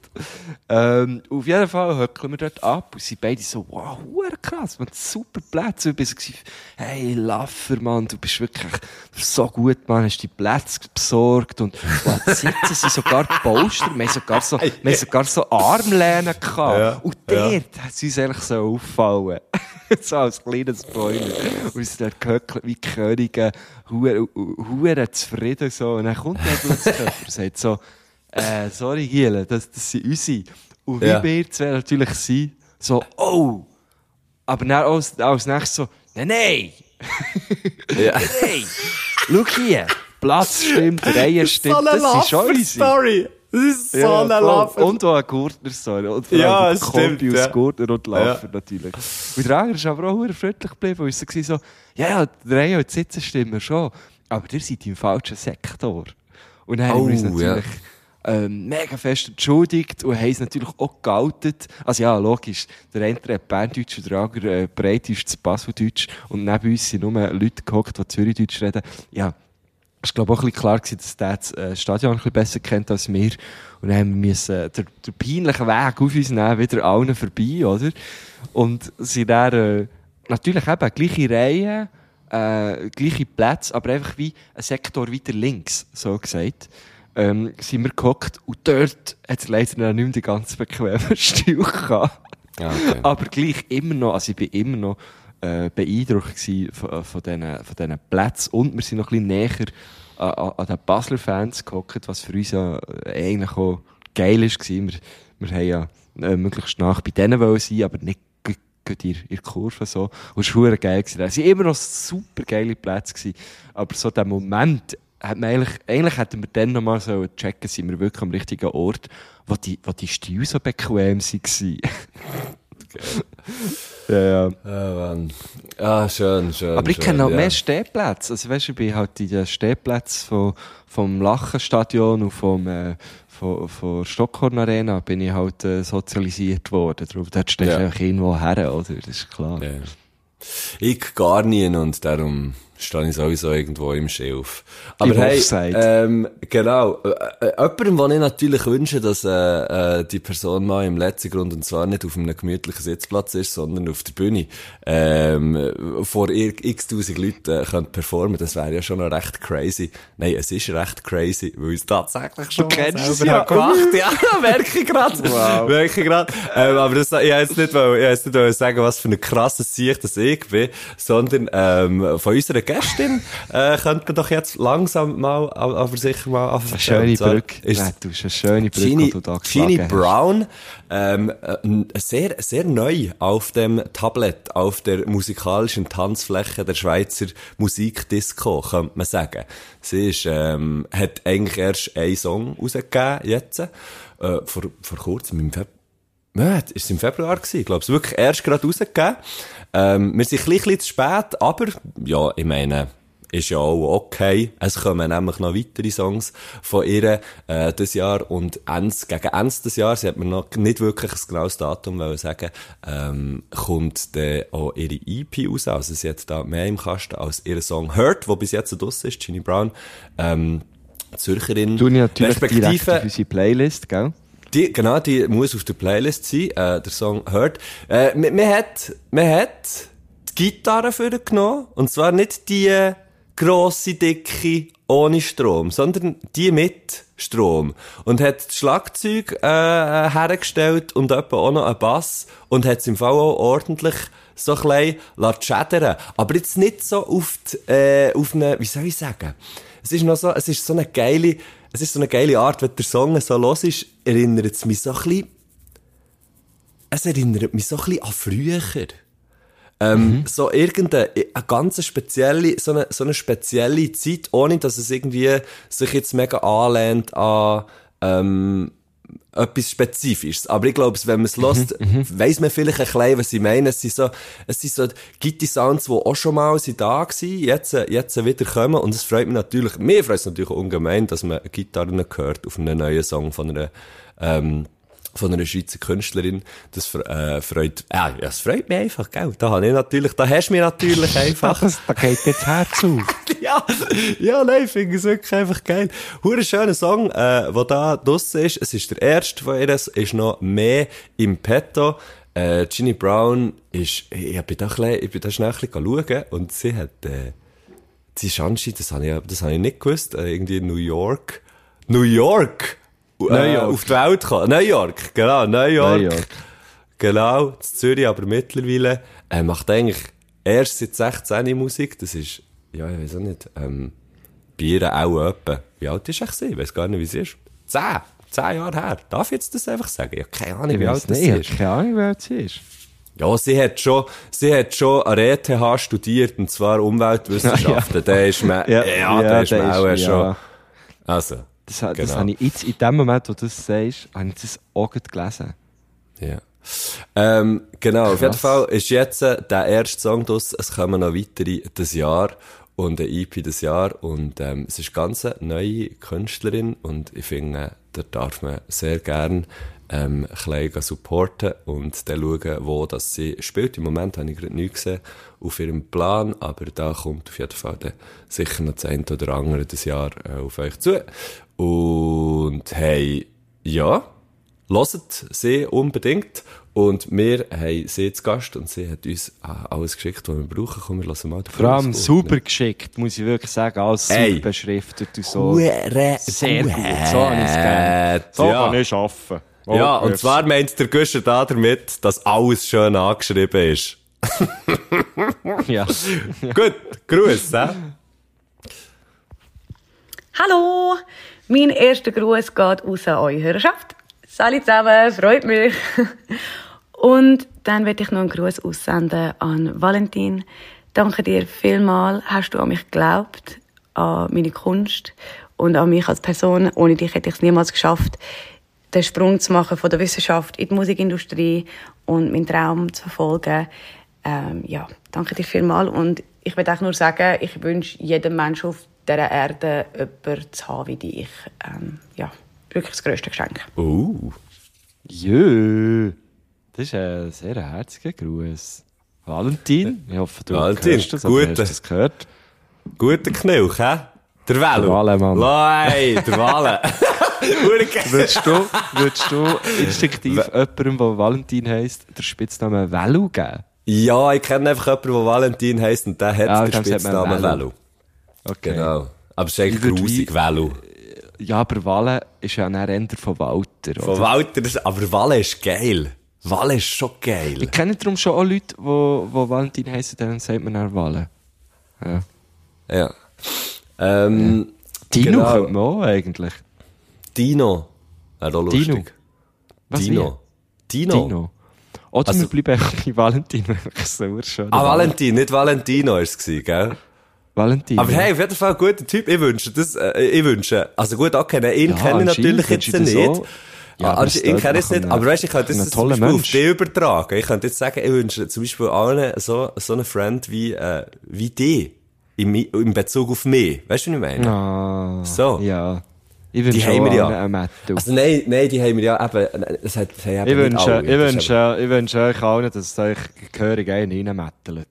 Auf jeden Fall höckeln wir dort ab und sind beide so, wow, krass, man, super Plätze. Und ich war so, hey, Laffer, Mann, du bist wirklich so gut, Mann, hast die Plätze besorgt und wow, die Sitze sind sogar gepolstert, wir haben sogar so Armlehnen gehabt. Ja, Und dort hat es uns eigentlich so auffallen. So als kleines Spoiler. Und wir sind dort gehöckelt wie Könige, hure zufrieden so. Und dann kommt der Blutzköpfer und sagt so, sorry Giele, das sind unsere. Und wie Ja. wir zwei natürlich sind, so, oh! Aber dann als nächstes so, nein! Ja. Nein! Schau hier! Platz stimmt, Reihe stimmt, das sind schon unsere. Story. Das ist so Ja, eine voll. Laffer. Und auch eine Gurtner-Story. Und vor Ja, allem es der Kombi stimmt, aus ja. Gurtner und Laffer natürlich. Und der andere ist aber auch sehr freundlich geblieben. Und er so, ja, der Reihe und die Sitze stimmen schon. Aber ihr seid im falschen Sektor. Und dann haben wir uns natürlich mega fest entschuldigt und haben es natürlich auch geoutet. Also ja, logisch. Der eine hat Berndeutsch und der andere Breitdeutsch zu Baseldeutsch. Und neben uns sind nur Leute gehockt, die Zürichdeutsch reden. Ja. Es war, glaube ich, auch ein bisschen klar gewesen, dass der das Stadion ein bisschen besser kennt als wir. Und dann müssen den peinlichen Weg auf uns nehmen, wieder allen vorbei, oder? Und sind dann, natürlich eben gleiche Reihen, gleiche Plätze, aber einfach wie ein Sektor weiter links, so gesagt. Sind wir gehockt und dort hat es leider noch nicht mehr die ganz bequemen Stühle gehabt. Ja, okay. Aber gleich immer noch, also ich bin immer noch beeindruckt gewesen von diesen Plätzen und wir sind noch ein bisschen näher an den Basler Fans gehockt, was für uns ja eigentlich auch geil war. Wir haben ja möglichst nach bei denen wollen sein, aber nicht in der Kurve so. Und es war verdammt geil gewesen. Es waren immer noch super geile Plätze gewesen. Aber so der Moment, hat man eigentlich hätten wir dann noch mal so checken, sind wir wirklich am richtigen Ort, wo die Stühle so bequem waren. Ja. Oh, Mann. Ah, schön. Aber ich kenne noch ja. mehr Stehplätze. Also weißt du, ich bin halt in den Stehplätzen vom Lachenstadion und von Stockhorn Arena bin ich halt sozialisiert worden. Darum, dort stehst du Ja. einfach irgendwo her, oder? Das ist klar. Ja. Ich gar nie und darum stehe ich sowieso irgendwo im Schilf. Aber Im hey, Offside. genau, jemandem, wo ich natürlich wünsche, dass die Person mal im letzten Grund, und zwar nicht auf einem gemütlichen Sitzplatz ist, sondern auf der Bühne, vor x-tausend Leuten könnte performen, das wäre ja schon noch recht crazy. Nein, es ist recht crazy, weil es tatsächlich schon kennst es selber ja. habe gemacht. Ja, merke ich gerade. Wow. Merke ich gerade. Aber das, ich wollte jetzt nicht sagen, was für ein krasses Sieg das ich bin, sondern von unserer Gästin könnte man doch jetzt langsam mal, aber sicher mal Eine schöne Brücke. Ist Nein, du hast eine schöne Brücke, Jeannie, die du da Jeannie geschlagen hast. Brown, sehr, sehr neu auf dem Tablet, auf der musikalischen Tanzfläche der Schweizer Musikdisco, könnte man sagen. Sie ist, hat eigentlich erst einen Song rausgegeben, jetzt, vor kurzem, ist es im Februar gewesen, ich glaube, es wirklich erst gerade rausgegeben. Wir sind ein bisschen zu spät, aber, ja, ich meine, ist ja auch okay. Es kommen nämlich noch weitere Songs von ihr, dieses Jahr, und gegen Ende des Jahres, sie hat mir noch nicht wirklich ein genaues Datum wollen sagen, kommt dann auch ihre EP raus. Also sie hat da mehr im Kasten als ihr Song Hurt, der bis jetzt draussen ist, Jeannie Brown, Zürcherin. Du natürlich direkt Respektive- auf unsere Playlist, gell? Die muss auf der Playlist sein, der Song Hurt. Man hat die Gitarre für genommen, und zwar nicht die grosse, dicke, ohne Strom, sondern die mit Strom. Und hat das Schlagzeug hergestellt und etwa auch noch einen Bass und hat es im Fall auch ordentlich so klein schädern. Aber jetzt nicht so auf eine, wie soll ich sagen? Es ist so eine geile Art, wenn der Song so los ist, erinnert es mich so ein bisschen an früher. So irgendeine ganz spezielle, so eine spezielle Zeit, ohne dass es irgendwie sich jetzt mega anlehnt an etwas Spezifisches. Aber ich glaube, wenn man es hört, weiss man vielleicht ein bisschen, was ich meine. Es sind so Gitti-Sounds, die auch schon mal da waren, jetzt wieder kommen. Und es freut mich natürlich, mir freut es natürlich ungemein, dass man Gitarren hört auf einem neuen Song von einer Schweizer Künstlerin. Das freut mich einfach, gell? Da hast du mich natürlich einfach. Da geht jetzt Herz auf. Nein, ich finde es wirklich einfach geil. Hure schöner Song, der da draussen ist. Es ist der erste von ihr, es ist noch mehr im Petto. Ginny Brown ich bin da schnell ein bisschen schauen und sie hat, sie ist anscheinend, das habe ich nicht gewusst, irgendwie in New York. Auf die Welt kommen. New York. Genau, in Zürich, aber mittlerweile, macht eigentlich erst seit 16 Musik, das ist, ja, ich weiss auch nicht, Bier auch etwa. Wie alt ist sie? Ich weiss gar nicht, wie sie ist. 10 Jahre her. Darf ich jetzt das einfach sagen? Ja, keine Ahnung, wie alt sie ist. Keine Ahnung, wie alt sie ist. Ja, sie hat schon an der ETH studiert, und zwar Umweltwissenschaften. Der ist mir, der ist mir auch schon. Also. Das habe ich jetzt, in dem Moment, wo du das sagst, habe ich das auch gut gelesen. Ja. Genau, auf jeden Fall ist jetzt der erste Song draus, es kommen noch weitere das Jahr und ein EP das Jahr und es ist ganz eine neue Künstlerin und ich finde, da darf man sehr gern ein bisschen supporten und dann schauen, wo das sie spielt. Im Moment habe ich gerade nichts gesehen auf ihrem Plan, aber da kommt auf jeden Fall dann sicher noch das eine oder andere das Jahr auf euch zu. Und hey, ja, hört sie unbedingt. Und wir haben sie zu Gast und sie hat uns alles geschickt, was wir brauchen. Komm, wir lassen mal den Vor allem super geschickt, muss ich wirklich sagen. Alles super beschriftet und so. Sehr gut. So habe ich es gerne. So kann ich arbeiten. Oh, ja, und zwar meint der Güscher da damit, dass alles schön angeschrieben ist. Ja. Gut, Gruß, Hallo! Mein erster Gruß geht aus an eure Hörerschaft. Salut zusammen, freut mich. Und dann möchte ich noch einen Gruß aussenden an Valentin. Danke dir vielmals, hast du an mich geglaubt, an meine Kunst und an mich als Person. Ohne dich hätte ich es niemals geschafft, den Sprung zu machen von der Wissenschaft in die Musikindustrie und meinen Traum zu verfolgen. Ja, danke dir vielmals. Und ich will auch nur sagen, ich wünsche jedem Menschen auf dieser Erde jemanden zu haben wie dich. Ja, wirklich das grösste Geschenk. Jö. Das ist ein sehr herziger Gruß. Valentin, ich hoffe, du hörst das, aber hast das gehört. Guter Knilch, hä? Der Velo. Der Walle, Mann. Nein, der Walle. Würdest du instinktiv jemandem, der Valentin heisst, den Spitznamen Velo geben? Ja, ich kenne einfach jemanden, der Valentin heisst und der hat den Spitznamen Velo. Okay. Genau. Aber es ist eigentlich grusig, Velo. Ja, aber Walle ist ja eher von Walter. Von Walter, aber Walle ist geil. Walle ist schon geil. Ich kenne darum schon auch Leute, die Valentin heissen, dann sagt man dann Walle. Ja. Dino genau. könnte man auch eigentlich. Dino. Wäre auch lustig. Was Dino. Oder wir bleiben bei Valentin, wenn ich so schön. Valentin, nicht Valentino war es, gell? Valentin. Aber hey, auf jeden Fall ein guter Typ. Ich wünsche, also gut, auch ihn kenne ich natürlich jetzt nicht. Ja, also ihn kenne ich nicht, aber weißt du, ich könnte das zum Beispiel auf dich übertragen. Ich könnte jetzt sagen, ich wünsche zum Beispiel allen so einen Freund wie dich. In Bezug auf mich. Weißt du, was ich meine? So. Ja. Ich wünsche einen Matto. Also nein, die haben wir ja eben, das hat eben ich wünsche euch allen, dass es euch gehörig einen reinmettelt.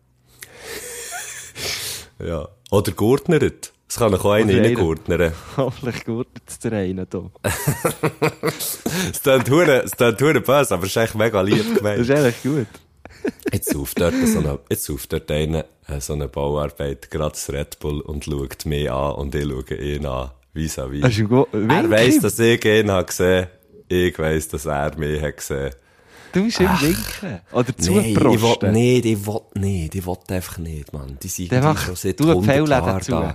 Ja. Oder gurtnert. Es kann auch einen reingurtnern. Hoffentlich gurtnet der eine hier. Es klingt hure böse, aber es ist echt mega lieb gemeint. Das ist eigentlich gut. Jetzt ruft dort einer so eine Bauarbeit gerade das Red Bull und schaut mich an und ich schaue ihn an. Vis-à-vis. Er weiss, dass ich ihn habe gesehen. Ich weiss, dass er mich hat gesehen. Du musst ihm winken. Oder zuprosten. Ich will einfach nicht, Mann. Die sind schon seit 100 Jahren da.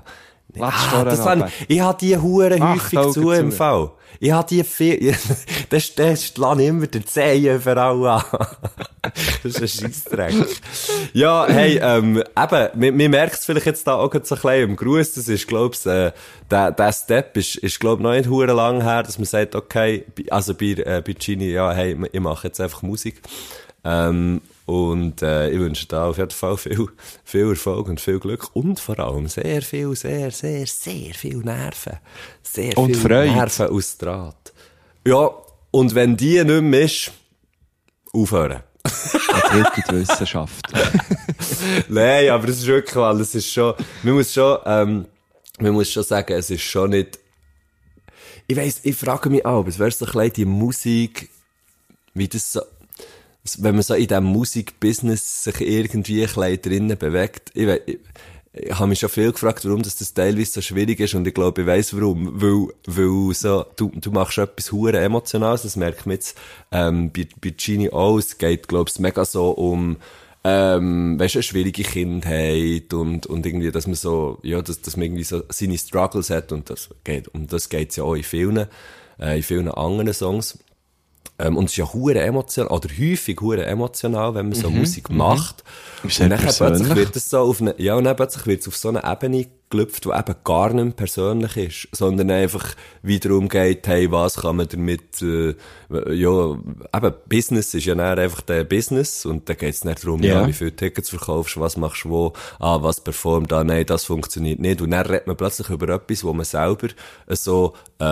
Ich habe die Huren häufig zu im Fall. Ich habe die viel, das lasse ich immer den Zehen für alle an. Das ist ein Scheissdreck. Ja, hey, eben, man merkt es vielleicht jetzt da auch so ein bisschen im Gruß, das ist, glaub's, der Step ist, glaub, noch nicht huren lang her, dass man sagt, okay, also bei Gini, ja, hey, ich mache jetzt einfach Musik. Und ich wünsche da auf jeden Fall viel Erfolg und viel Glück und vor allem sehr viel Nerven. Sehr und viel Freude. Nerven aus Draht. Ja, und wenn die nicht mehr ist, aufhören. Dritte die Wissenschaft. Nein, aber das ist wirklich, weil es ist schon, man muss schon sagen, es ist schon nicht, ich frage mich auch, es wäre so ein bisschen die Musik, wie das so, wenn man so in diesem Musikbusiness sich irgendwie ein bisschen drinnen bewegt. Ich habe mich schon viel gefragt, warum das teilweise so schwierig ist, und ich glaube, ich weiss warum. Weil so, du machst etwas hure Emotionales, das merkt man jetzt, bei Gini auch. Es geht, glaube ich, mega so um, weißt du, eine schwierige Kindheit und irgendwie, dass man so, ja, dass man irgendwie so seine Struggles hat, und das geht's ja auch in vielen anderen Songs. Und es ist ja hure emotional, oder häufig hure emotional, wenn man so Musik macht. Und dann plötzlich wird es so auf so eine Ebene gelüpft, die eben gar nicht mehr persönlich ist, sondern einfach wiederum geht, hey, was kann man damit, eben, Business ist ja dann einfach der Business, und dann geht's nicht darum, wie viele Tickets verkaufst, was machst du wo, was performt da, nein, das funktioniert nicht. Und dann redet man plötzlich über etwas, wo man selber so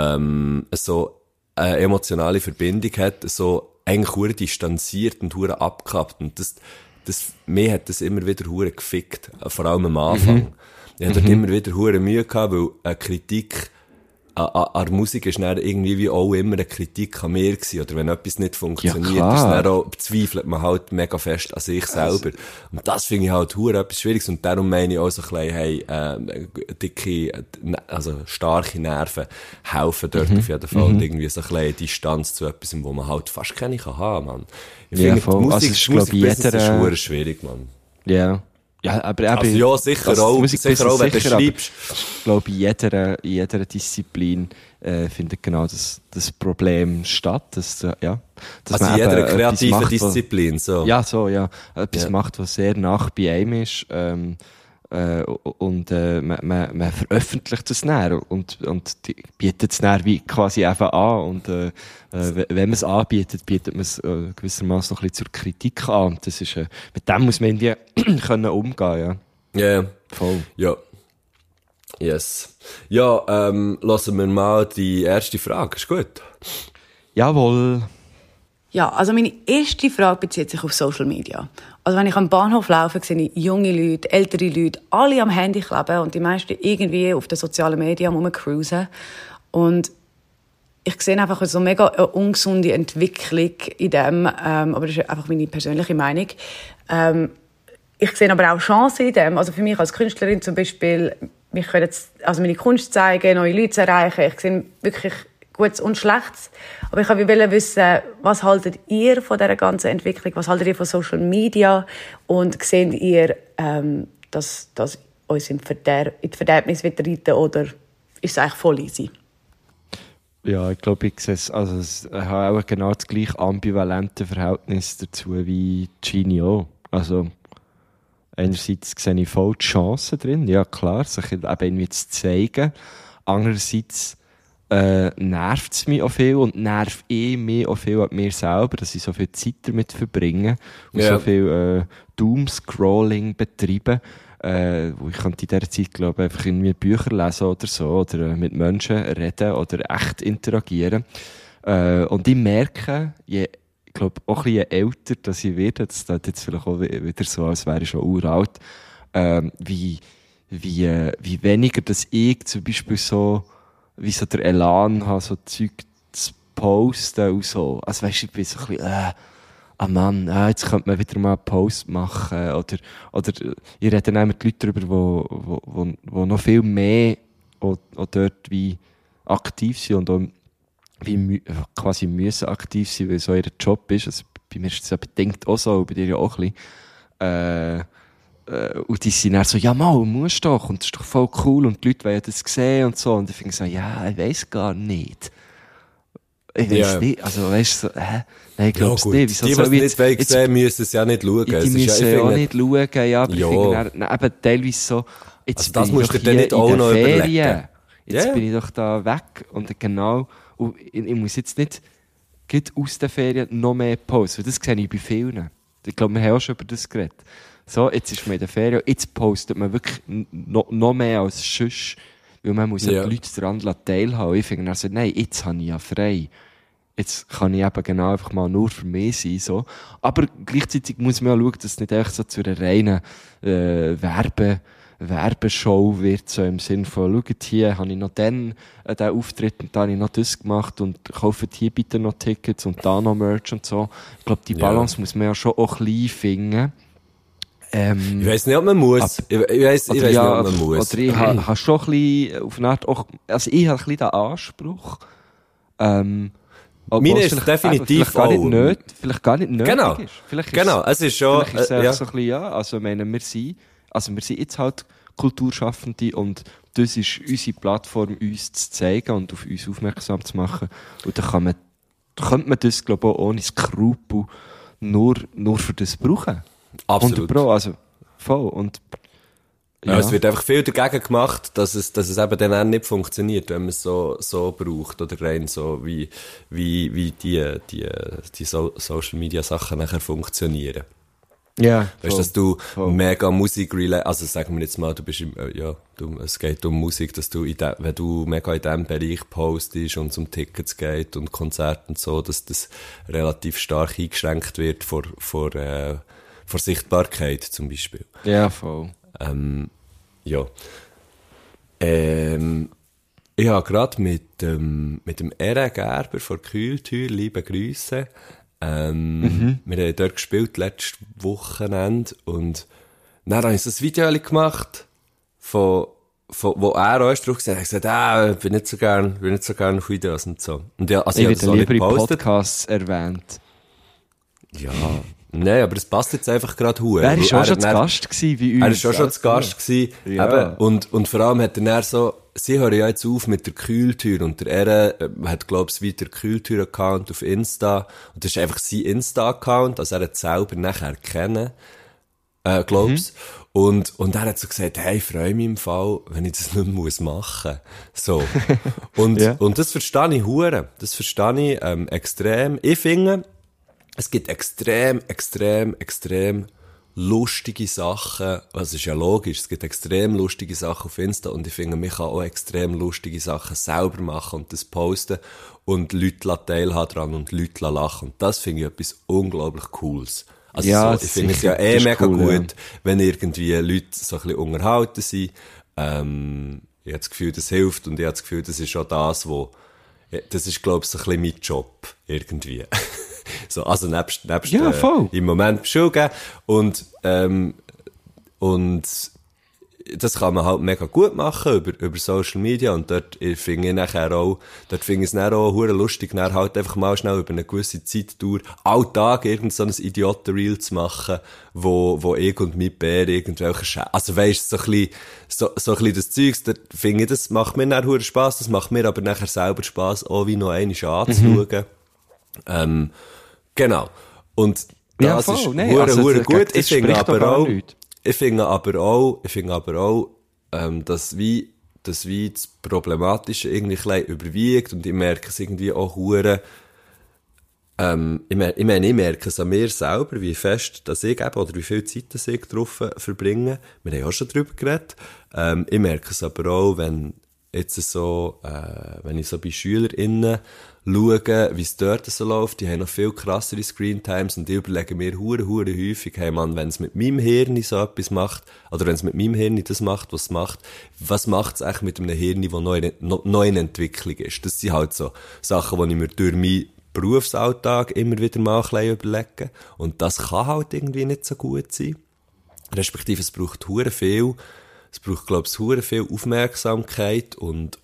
eine emotionale Verbindung hat, so eigentlich hure distanziert und hure abgekappt, und mir hat das immer wieder hure gefickt, vor allem am Anfang. Ich hatte dort immer wieder hure Mühe gehabt, weil eine Kritik an Musik ist dann irgendwie wie auch immer eine Kritik an mir gewesen, oder wenn etwas nicht funktioniert, ist dann auch, zweifelt man halt mega fest an sich selber. Und das finde ich halt hure etwas Schwieriges, und darum meine ich auch so ein bisschen, also starke Nerven helfen dort auf jeden Fall, und irgendwie so ein bisschen Distanz zu etwas, wo man halt fast keine kann haben, Mann. Ich finde, Musikbusiness ist hure schwierig, Mann. Ja. Ja, aber eben, also ja, sicher auch, wenn du schreibst. Ich glaube, in jeder Disziplin findet genau das Problem statt. Dass in jeder kreativen Disziplin, so. Ja, so, ja. Etwas macht, was sehr nach bei einem ist. Und man veröffentlicht es dann und bietet es dann wie quasi einfach an, und wenn man es anbietet, bietet man es gewissermaßen noch ein bisschen zur Kritik an, und das ist, mit dem muss man irgendwie können umgehen, ja. Ja, yeah. Voll. Ja. Yes. Ja, lassen wir mal die erste Frage, ist gut? Jawohl. Ja, also meine erste Frage bezieht sich auf Social Media. Also wenn ich am Bahnhof laufe, sehe ich junge Leute, ältere Leute, alle am Handy kleben und die meisten irgendwie auf den sozialen Medien rumcruisen. Und ich sehe einfach so mega eine ungesunde Entwicklung in dem, aber das ist einfach meine persönliche Meinung. Ich sehe aber auch Chancen in dem. Also für mich als Künstlerin zum Beispiel, ich kann jetzt also meine Kunst zeigen, neue Leute zu erreichen. Ich sehe wirklich Gutes und Schlechtes. Aber ich wollte wissen, was haltet ihr von dieser ganzen Entwicklung? Was haltet ihr von Social Media? Und seht ihr, dass uns in die Verderbnis wird reiten, oder ist es eigentlich voll easy? Ja, ich glaube, ich habe auch genau das gleiche ambivalente Verhältnis dazu wie Gini auch. Also, einerseits sehe ich voll die Chancen drin, ja klar, sich eben irgendwie zu zeigen. Andererseits nervt es mich auch viel und nervt mich auch viel an mir selber, dass ich so viel Zeit damit verbringe und so viel Doom-Scrolling betreibe. Wo ich könnte in dieser Zeit, glaube ich, einfach irgendwie Bücher lesen oder so, oder mit Menschen reden oder echt interagieren. Und ich merke, ich glaube, auch ein bisschen älter, dass ich werde, das klingt jetzt vielleicht auch wieder so, als wäre ich schon uralt, wie weniger, dass ich zum Beispiel so, wie so der Elan habe, so Zeug zu posten und so. Also weisst du, ich bin so ein bisschen, Mann, jetzt könnte man wieder mal einen Post machen, oder ich rede dann mit Leuten darüber, wo noch viel mehr auch dort wie aktiv sind und auch wie quasi müssen aktiv sein, weil so ihr Job ist. Also bei mir ist es ja bedingt auch so, bei dir ja auch ein bisschen. und die sind dann so, ja mal, musst doch, und das ist doch voll cool, und die Leute wollen das sehen und so, und ich finde so, ja, ich weiss gar nicht. Ich weiss nicht, also weißt du, so, nein, ich glaub's nicht. Wieso die, soll die ich nicht sehen, müssen es ja nicht schauen. die müssen ja auch nicht schauen, ja, aber ich finde dann, eben teilweise so, jetzt also das bin musst ich du doch dir hier nicht auch in noch den überlegen. Ferien. Jetzt Ja. bin ich doch da weg, und genau, und ich muss jetzt nicht geht aus den Ferien noch mehr posten, weil das sehe ich bei vielen. Ich glaube, wir haben auch schon über das geredet. So, jetzt ist man in den Ferien, jetzt postet man wirklich noch mehr als sonst, weil man muss ja die Leute daran teilhaben. Ich finde also, nein, jetzt habe ich ja frei. Jetzt kann ich eben genau einfach mal nur für mich sein, so. Aber gleichzeitig muss man ja schauen, dass es nicht echt so zu einer reinen, Werbeshow wird, so im Sinn von, schaut hier, habe ich noch den Auftritt und da habe ich noch das gemacht und kauft hier bitte noch Tickets und da noch Merch und so. Ich glaube, die Balance muss man ja schon auch klein finden. Ich weiss nicht, ob man muss. Ich weiss nicht, ob man muss. Oder ich habe schon ein bisschen, auf eine Art auch, also ich habe ein bisschen den Anspruch, meine ist definitiv vielleicht gar nicht nötig genau. ist. Vielleicht genau, es ist schon, vielleicht ist es so ein bisschen, ja, also ich meine, wir sind jetzt halt Kulturschaffende und das ist unsere Plattform, uns zu zeigen und auf uns aufmerksam zu machen. Und dann könnte man das, glaube ich, auch ohne Skrupel nur für das brauchen. Absolut. Und also voll. Und ja, es wird einfach viel dagegen gemacht, dass es eben dann auch nicht funktioniert, wenn man es so braucht, oder rein so, wie die Social Media Sachen nachher funktionieren. ja, Weißt du, dass du mega Musik also sagen wir jetzt mal, du bist es geht um Musik, dass du wenn du mega in diesem Bereich postest und es um Tickets geht und Konzerte und so, dass das relativ stark eingeschränkt wird vor Sichtbarkeit zum Beispiel. Ja, voll. Ja. Ich habe gerade mit dem R. Gerber von Kühltür, liebe Grüße, wir haben dort gespielt letztes Wochenende und dann habe ich so ein Video gemacht, wo er auch drauf gesagt hat, er hat gesagt, ich bin nicht so gern auf Videos und so. Und ja, also ich habe das auch werde nicht lieber in gepostet. Podcasts erwähnt. Ja, nein, aber es passt jetzt einfach gerade hu. Er war auch schon zu Gast gewesen, wie uns. Er war auch schon zu Gast gewesen. Ja. Eben, und vor allem hat er dann so, sie hören ja jetzt auf mit der Kühltür und der R hat, glaub ich, wieder Kühltür-Account auf Insta und das ist einfach sein Insta-Account, also er hat selber nachher kennen, glaub's. Und er hat so gesagt, hey, ich freue mich im Fall, wenn ich das nicht mehr machen muss. So. Und, und das verstehe ich hure. Das verstehe ich, extrem. Ich finde, es gibt extrem lustige Sachen. Also, es ist ja logisch, es gibt extrem lustige Sachen auf Insta und ich finde, man kann auch extrem lustige Sachen selber machen und das posten und Leute teilhaben dran und Leute lachen. Und das finde ich etwas unglaublich Cooles. Also, ja, so, ich finde es ja mega cool, gut, wenn irgendwie Leute so ein bisschen unterhalten sind. Ich habe das Gefühl, das hilft und ich habe das Gefühl, das ist auch das ist, glaube ich, so ein bisschen mein Job, irgendwie. So, also nebst ja, voll. im Moment Schule geben und das kann man halt mega gut machen über Social Media und dort finde ich es dann auch hure lustig, dann halt einfach mal schnell über eine gewisse Zeitdauer Alltag irgend so ein Idioten-Reel zu machen, wo ich und mein Bär irgendwelche also weisst, so ein bisschen das Zeugs, da finde ich, das macht mir dann hure Spass, das macht mir aber nachher selber Spass, auch wie noch einmal anzuschauen. Genau. Und das ist hure gut. Ich finde aber auch, dass wie das Problematische irgendwie ein bisschen überwiegt und ich merke es irgendwie auch hure, ich merke es an mir selber, wie fest, dass ich eben, oder wie viel Zeit das ich drauf verbringe. Wir haben auch schon drüber geredet. Ich merke es aber auch, wenn ich so bei SchülerInnen schaue, wie es dort so läuft, die haben noch viel krassere Screentimes und ich überlege mir hure häufig, hey Mann, wenn es mit meinem Hirn so etwas macht, oder wenn es mit meinem Hirn das macht, was macht es eigentlich mit einem Hirn, das noch in Entwicklung ist? Das sind halt so Sachen, die ich mir durch meinen Berufsalltag immer wieder mal ein bisschen überlege und das kann halt irgendwie nicht so gut sein. Respektive es braucht hure viel Aufmerksamkeit und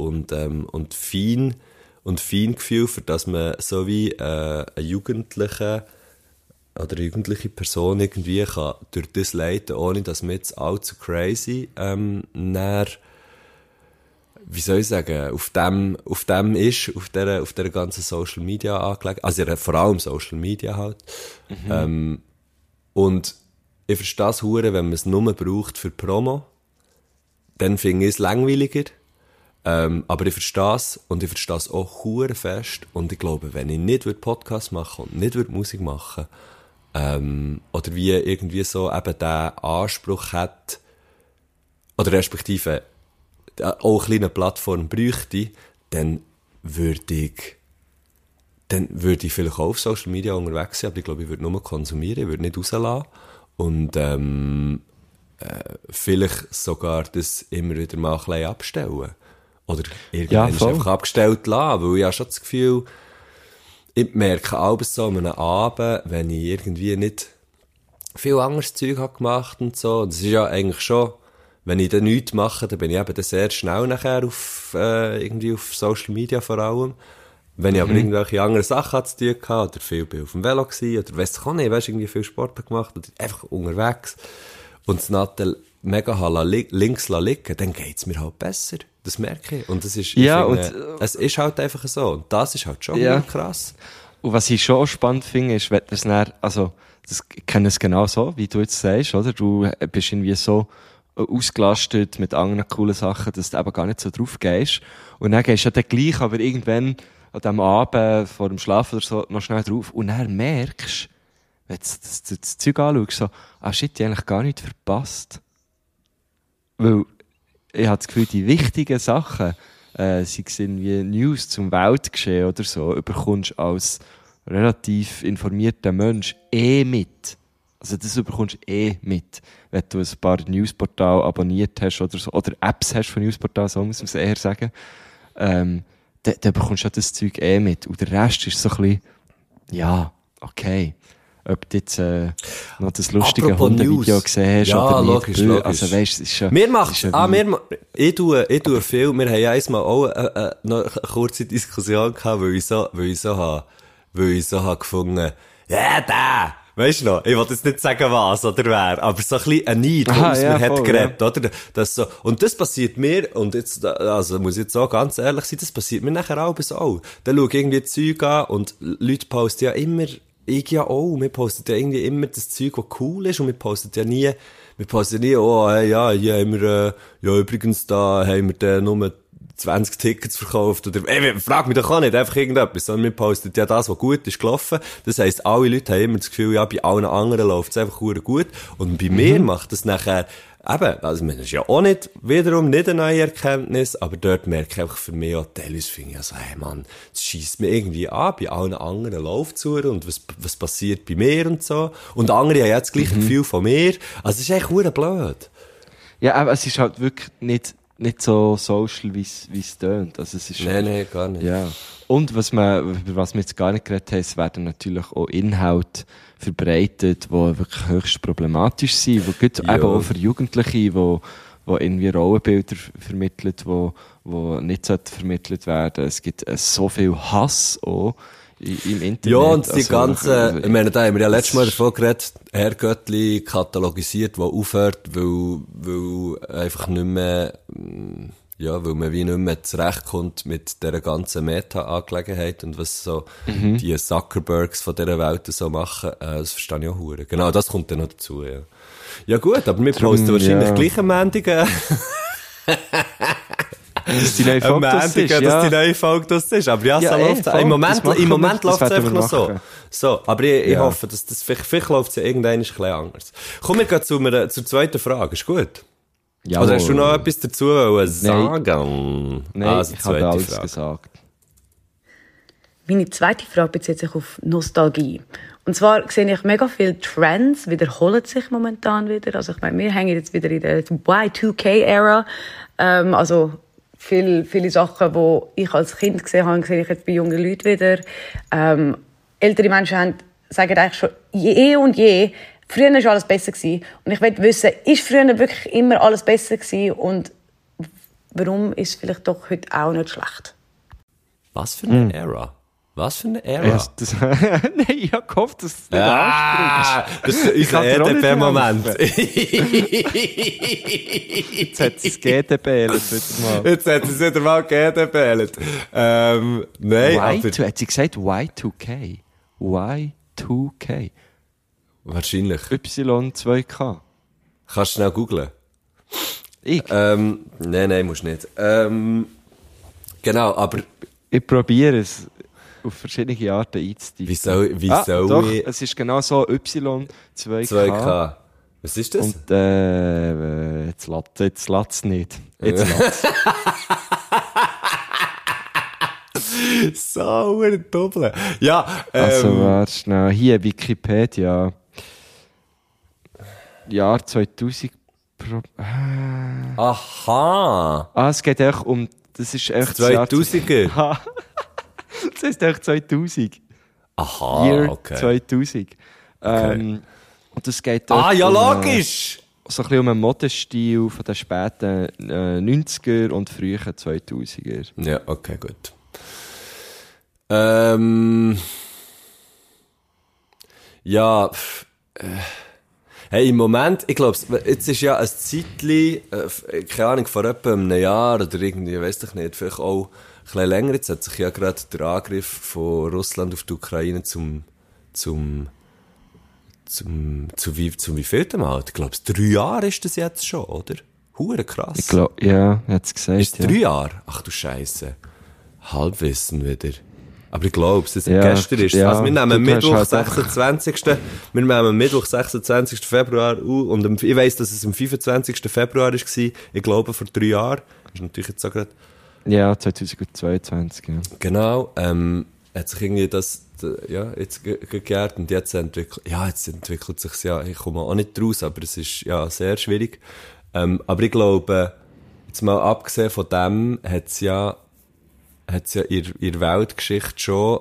Feingefühl, für dass man so wie ein Jugendlicher oder eine jugendliche Person irgendwie kann durch das leiten, ohne dass man jetzt allzu crazy näher, wie soll ich sagen, auf dem ist, auf dieser ganzen Social Media angelegt, also vor allem Social Media halt. Und ich verstehe es hure, wenn man es nur braucht für Promo, dann finde ich es langweiliger. Aber ich verstehe es und ich verstehe es auch hure fest. Und ich glaube, wenn ich nicht Podcast machen und nicht Musik machen oder wie irgendwie so eben den Anspruch hat, oder respektive auch eine kleine Plattform bräuchte, dann würde ich vielleicht auch auf Social Media unterwegs sein, aber ich glaube, ich würde nur konsumieren, ich würde nicht rauslassen. Und vielleicht sogar das immer wieder mal ein bisschen abstellen. Oder irgendwann ist einfach abgestellt lassen, weil ich habe schon das Gefühl, ich merke alles so an einem Abend, wenn ich irgendwie nicht viel anderes Zeug habe gemacht und so. Und das ist ja eigentlich schon, wenn ich dann nichts mache, dann bin ich eben sehr schnell nachher irgendwie auf Social Media vor allem. Wenn ich aber irgendwelche anderen Sachen zu tun hatte, oder viel bin auf dem Velo gewesen, oder weiss ich auch nicht, irgendwie viel Sport gemacht, oder einfach unterwegs, und das Nattel mega links liegen, dann geht's mir halt besser. Das merke ich. Und das ist, es ist halt einfach so. Und das ist halt schon krass. Und was ich schon spannend finde, ist, wenn das dann, also, das kenne ich genau so, wie du jetzt sagst, oder? Du bist irgendwie so ausgelastet mit anderen coolen Sachen, dass du eben gar nicht so drauf gehst. Und dann gehst du ja dann gleich, aber irgendwann an diesem Abend vor dem Schlafen oder so noch schnell drauf. Und dann merkst, wenn du das Zeug anschaust, so, shit, ich habe eigentlich gar nichts verpasst. Weil ich habe das Gefühl, die wichtigen Sachen, sei es irgendwie News zum Weltgeschehen oder so, überkommst du als relativ informierter Mensch mit. Also das überkommst du mit, wenn du ein paar Newsportale abonniert hast oder so, oder Apps hast von Newsportalen, so muss man es eher sagen. Dann bekommst du das Zeug mit. Und der Rest ist so ein bisschen, ja, okay. Ob du jetzt noch das lustige Hundevideo gesehen hast oder nicht. Logisch. Also weißt, es ist schon... Ich tue viel. Wir haben einmal auch noch eine kurze Diskussion gehabt, weil ich so habe gefunden, da! Weisst du noch? Ich wollte jetzt nicht sagen, was oder wer, aber so ein bisschen ein Neid, man hat geredet, oder? Das so. Und das passiert mir, und jetzt, also, muss ich jetzt auch ganz ehrlich sein, das passiert mir nachher auch. Dann schaue ich irgendwie Zeug an und Leute posten ja immer, ich ja auch, wir posten ja irgendwie immer das Zeug, was cool ist, und wir posten ja nie, oh, hey, ja, hier haben wir, übrigens, da haben wir dann nur 20 Tickets verkauft, oder, frag mich doch auch nicht, einfach irgendetwas, sondern wir posten ja das, was gut ist gelaufen. Das heisst, alle Leute haben immer das Gefühl, ja, bei allen anderen läuft es einfach gut. Und bei mir macht das nachher, eben, also, das ist ja auch nicht, wiederum nicht eine neue Erkenntnis, aber dort merke ich einfach für mich auch, teilweise finde ich also, hey Mann, das scheisst mir irgendwie an, bei allen anderen läuft es und was passiert bei mir und so. Und andere haben jetzt das gleiche Gefühl von mir. Also, es ist echt verdammt blöd. Ja, aber es ist halt wirklich nicht so social, wie es tönt. Also es ist Nein, gar nicht. Ja. Und über was wir jetzt gar nicht geredet haben, es werden natürlich auch Inhalte verbreitet, die wirklich höchst problematisch sind, die eben auch für Jugendliche, die irgendwie Rollenbilder vermitteln, die nicht vermittelt werden. Es gibt so viel Hass auch im Internet. Ja, und die ganzen, ich meine, da haben wir ja letztes Mal davon geredet, Herr Göttli katalogisiert, der aufhört, weil einfach nicht mehr, ja, weil man wie nicht mehr zurechtkommt mit dieser ganzen Meta-Angelegenheit und was so die Zuckerbergs von dieser Welt so machen, das verstehe ich auch hure. Genau, das kommt dann noch dazu, ja. Ja gut, aber wir posten wahrscheinlich gleich am Montag, dass die neue Folge das ist, dass die neue Folge das ist. Aber ja, so läuft's. Im Moment läuft es einfach noch so. So, aber ich hoffe, dass das, vielleicht läuft es ja irgendwann ein bisschen anders. Komm, wir gehen zur zweiten Frage. Ist gut? Ja. Oder hast du noch etwas dazu sagen? Nein, also, ich habe alles gesagt. Meine zweite Frage bezieht sich auf Nostalgie. Und zwar sehe ich mega viele Trends wiederholen sich momentan wieder. Also ich meine, wir hängen jetzt wieder in der Y2K-Ära. Also viele Sachen, die ich als Kind gesehen habe, sehe ich jetzt bei jungen Leuten wieder. Ältere Menschen sagen eigentlich schon je und je, früher war alles besser gewesen. Und ich möchte wissen, ist früher wirklich immer alles besser gewesen? Und warum ist es vielleicht doch heute auch nicht schlecht? Was für eine Ära? Was für eine Ära? Ja, nein, ich habe gehofft, dass du das nicht ansprichst. Das ist unser EDP-Moment. Jetzt hat es das GDB wieder mal. Jetzt hat es wieder mal GDP. Nein, aber... Hat sie gesagt Y2K? Y2K. Wahrscheinlich. Y2K. Kannst du schnell googlen? Ich? Nein, musst nicht. Genau, aber... Ich probiere es auf verschiedene Arten einzutippen. Wie soll doch, ich... es ist genau so Y2K. 2K. Was ist das? Und jetzt lässt es nicht. Jetzt lässt es. Sauer Doppel. Ja, Also warte schnell. Hier, Wikipedia. Jahr 2000. Aha. Es geht echt um... Das ist echt 2000er. Das heisst echt 2000. Aha, Year okay. 2000. Und das geht Ja, um, logisch! so ein bisschen um einen Modestil von den späten 90er und frühen 2000er. Ja, okay, gut. Ja, hey, im Moment, ich glaube, jetzt ist ja ein Zeitchen, keine Ahnung, vor etwa einem Jahr oder irgendwie, weiss ich nicht, vielleicht auch ein bisschen länger. Jetzt hat sich ja gerade der Angriff von Russland auf die Ukraine zum wievielten Mal? Ich glaube, 3 Jahre ist das jetzt schon, oder? Hure krass. Ich glaube, ja, hat es gesagt. Ist 3 Jahre? Ach du Scheisse. Halbwissen wieder. Aber ich glaube, es Ja, gestern ist ja, also wir nehmen du hast Mittwoch, halt 26. Februar und ich weiss, dass es am 25. Februar war. Ich glaube, vor 3 Jahren. Das ist natürlich jetzt so gerade. Ja, 2022, ja. Genau, hat sich irgendwie das, ja, jetzt gegärt und jetzt entwickelt sich's ja, ich komme auch nicht raus, aber es ist ja sehr schwierig. Aber ich glaube, jetzt mal abgesehen von dem, hat's ja in der Weltgeschichte schon,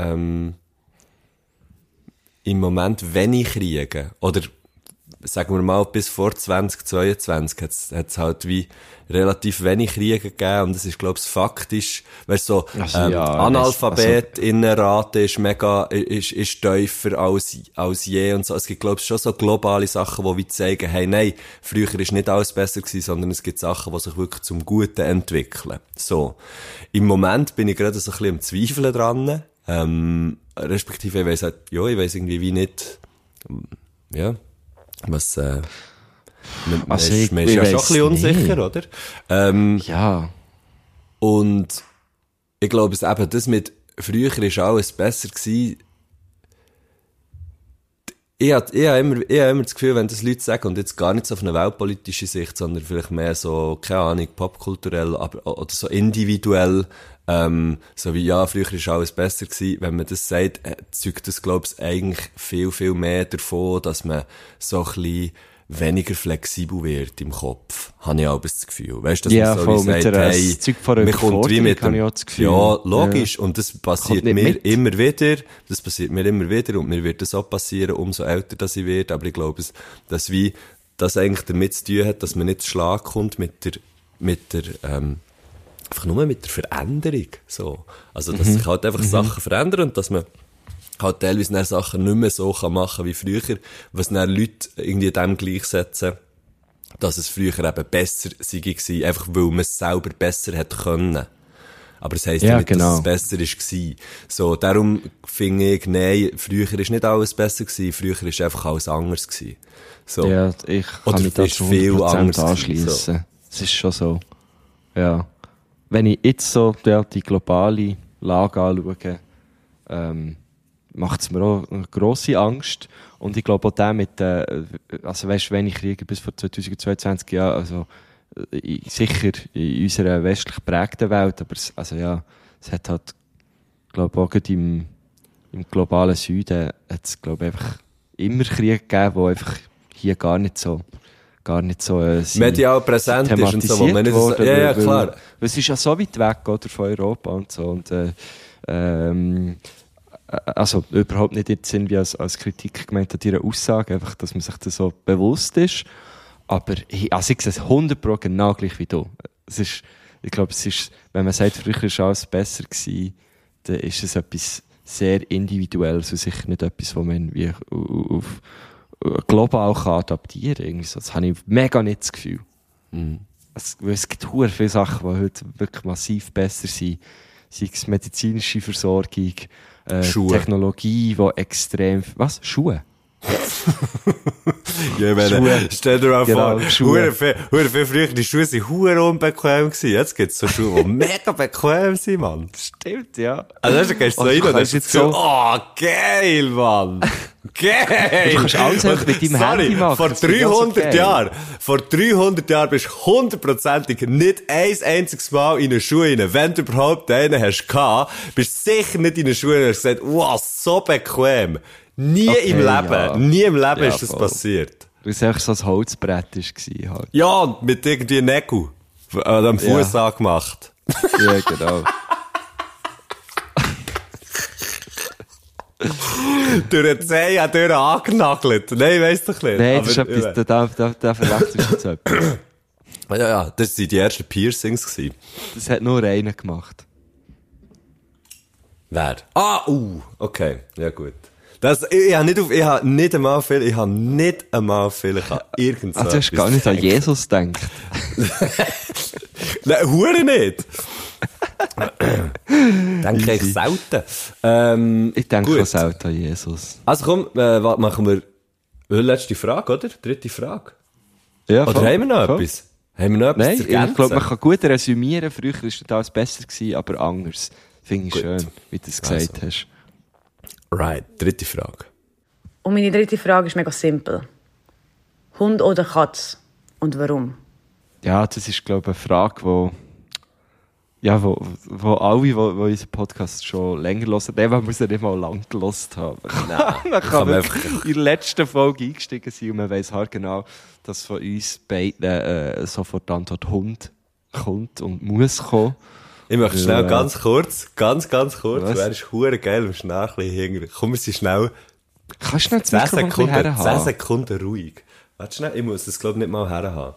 im Moment wenig Kriege. Oder, sagen wir mal, bis vor 2022 hat's halt wie relativ wenig Kriege gegeben und es ist, glaube ich, faktisch, weißt so, Analphabetinnenrate ist mega, ist tiefer als je und so. Es gibt, glaube ich, schon so globale Sachen, die wie zeigen, hey, nein, früher ist nicht alles besser gewesen, sondern es gibt Sachen, die sich wirklich zum Guten entwickeln. So. Im Moment bin ich gerade so ein bisschen am Zweifeln dran, respektive, ich weiss irgendwie wie nicht, ja, was, man ist ja schon ein bisschen unsicher, oder? Ja. Und ich glaube, es eben, das mit früher ist alles besser gewesen. Ich habe immer das Gefühl, wenn das Leute sagen, und jetzt gar nicht so auf eine weltpolitische Sicht, sondern vielleicht mehr so, keine Ahnung, popkulturell, oder so individuell, so wie, ja, früher ist alles besser gewesen. Wenn man das sagt, zeugt das, glaube ich, eigentlich viel, viel mehr davon, dass man so ein bisschen weniger flexibel wird im Kopf. Habe ich auch das Gefühl. Weißt du, dass Ja, man so voll, wie sagt, mit der hey, Zeug von der man kommt wie mit habe dem, ich auch das Gefühl. ja, logisch. Ja. Und das passiert Kommt nicht mir mit. immer wieder. Das passiert mir immer wieder. Und mir wird das auch passieren, umso älter das ich werde. Aber ich glaube, dass wie, das eigentlich damit zu tun hat, dass man nicht zu Schlag kommt mit der, einfach nur mit der Veränderung. So. Also, dass sich halt einfach Sachen verändern und dass man halt teilweise dann Sachen nicht mehr so machen kann wie früher, was dann Leute irgendwie dem gleichsetzen, dass es früher eben besser war, einfach weil man es selber besser hätte können. Aber es heisst ja nicht, genau, dass es besser war. So, darum finde ich, nein, früher ist nicht alles besser gewesen, früher ist einfach alles anders gewesen. So. Ja, ich kann mich da zu 100% anschliessen. Es ist schon so. Ja. Wenn ich jetzt so die globale Lage anschaue, macht es mir auch eine grosse Angst. Und ich glaube auch der mit, also weisst, wenn ich Kriege bis vor 2022, ja, also, sicher in unserer westlich geprägten Welt, aber es hat halt, glaube ich, auch gerade im globalen Süden hat es, glaube ich, einfach immer Kriege gegeben, die einfach hier gar nicht so medial präsent ist und so, wo man nicht so, ja, klar. Weil es ist ja so weit weg, oder, von Europa und so, und, also überhaupt nicht jetzt irgendwie als Kritik gemeint an ihrer Aussage, einfach, dass man sich das so bewusst ist. Aber also ich sehe es 100% genau gleich wie du. Ich glaube, es ist, wenn man sagt, früher war alles besser gewesen, dann ist es etwas sehr Individuelles und sicher nicht etwas, was man irgendwie auf global kann adaptieren kann. Irgendwie so. Das habe ich mega nicht das Gefühl. Es gibt sehr viele Sachen, die heute wirklich massiv besser sind. Sei es medizinische Versorgung, Schuhe. Technologie, die extrem... Was? Schuhe? Ja, ich meine, Schuhe. stell dir mal Genau, vor, Schuhe. hure viel früher, die Schuhe sind hure unbequem gewesen. Jetzt gibt's so Schuhe, die mega bequem sind, Mann. Stimmt, ja. Also, dann gehst du so Also, rein du und kannst hast das jetzt Gefühl, so- oh, geil, Mann. Geil! Du kannst alles einfach mit deinem Sorry, Handy machen. vor Das finde ich auch so 300 geil. Jahren, bist du 100%ig nicht ein einziges Mal in eine Schuhe rein. Wenn du überhaupt einen hast gehabt, bist du sicher nicht in eine Schuhe und hast gesagt, wow, so bequem. Nie Okay, im Leben, ja. nie im Leben Ja, ist das voll. passiert. Weil es einfach so ein Holzbrett war. Halt. Ja, und mit irgendwie Nägel am Fuß angemacht. Ja, genau. Durch eine Zehe durch angenagelt. Nein, weiss doch nicht. Nein, Aber, das ist etwas, da verwechselst du jetzt etwas. ja, das waren die ersten Piercings gewesen. Das hat nur einer gemacht. Wer? Okay, ja gut. Ich habe nicht einmal viel, ich habe irgendwas. Also, du hast gar nicht an Jesus gedacht. Nein, hure nicht. Denke ich selten. Ich denke gut. auch selten an Jesus. Also komm, machen wir letzte Frage, oder? Dritte Frage. Ja, Oder haben wir noch etwas? Haben wir noch etwas Nein, zu ich ergänzen? glaube, man kann gut resümieren. Früher war das alles besser gewesen, aber anders. Finde ich Gut. schön, wie du es gesagt hast. Right, dritte Frage. Und meine dritte Frage ist mega simpel. Hund oder Katz? Und warum? Ja, das ist, glaube ich, eine Frage, wo alle, die unseren Podcast schon länger hören, weil wir sie nicht mal lang gehört haben. Man kann wirklich in der letzten Folge eingestiegen sein und man weiss genau, dass von uns beiden sofort die Antwort Hund kommt und muss kommen. Ich möchte schnell ganz kurz, ganz kurz, Was? du wärst hure geil im Schnarchli hinter. Komm, wir sind schnell Kannst du schnell 10 das Mikrofon Sekunden, 10 herhaben? Sekunden ruhig. Warte schnell, ich muss das, glaube ich, nicht mal herhaben.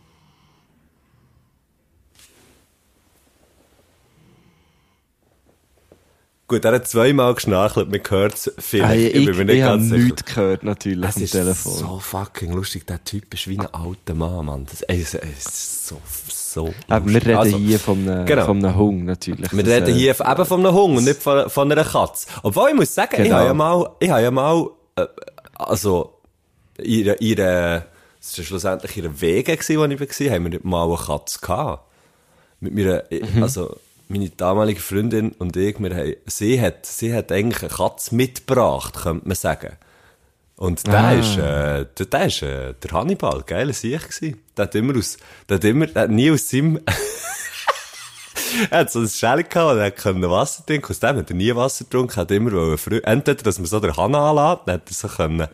Gut, er hat zweimal geschnarchelt, man hört es vielleicht. Hey, ich bin mir nicht habe ganz sicher. nichts gehört, natürlich, Es vom ist Telefon. so fucking lustig, der Typ ist wie ein alter Mann, Mann. Es ist so Aber wir lustig. reden Also, hier von genau. einem Hund, natürlich. Wir Das, reden hier eben von einem Hund und nicht von einer Katze. Obwohl, ich muss sagen, Genau. ich habe ja mal, also, es war schlussendlich ihre Wege gewesen, wo ich war, haben wir mal eine Katze gehabt. Mit mir, also, meine damalige Freundin und ich, sie hat eigentlich eine Katze mitgebracht, könnte man sagen. Und der ist der Hannibal, geiler Sieg gewesen. Der hat nie aus seinem, er hat so ein Schälchen gehabt und er konnte Wasser trinken. Aus dem hat er nie Wasser getrunken, hat immer entweder, dass man so den Hahn anlässt, dann hat er so können,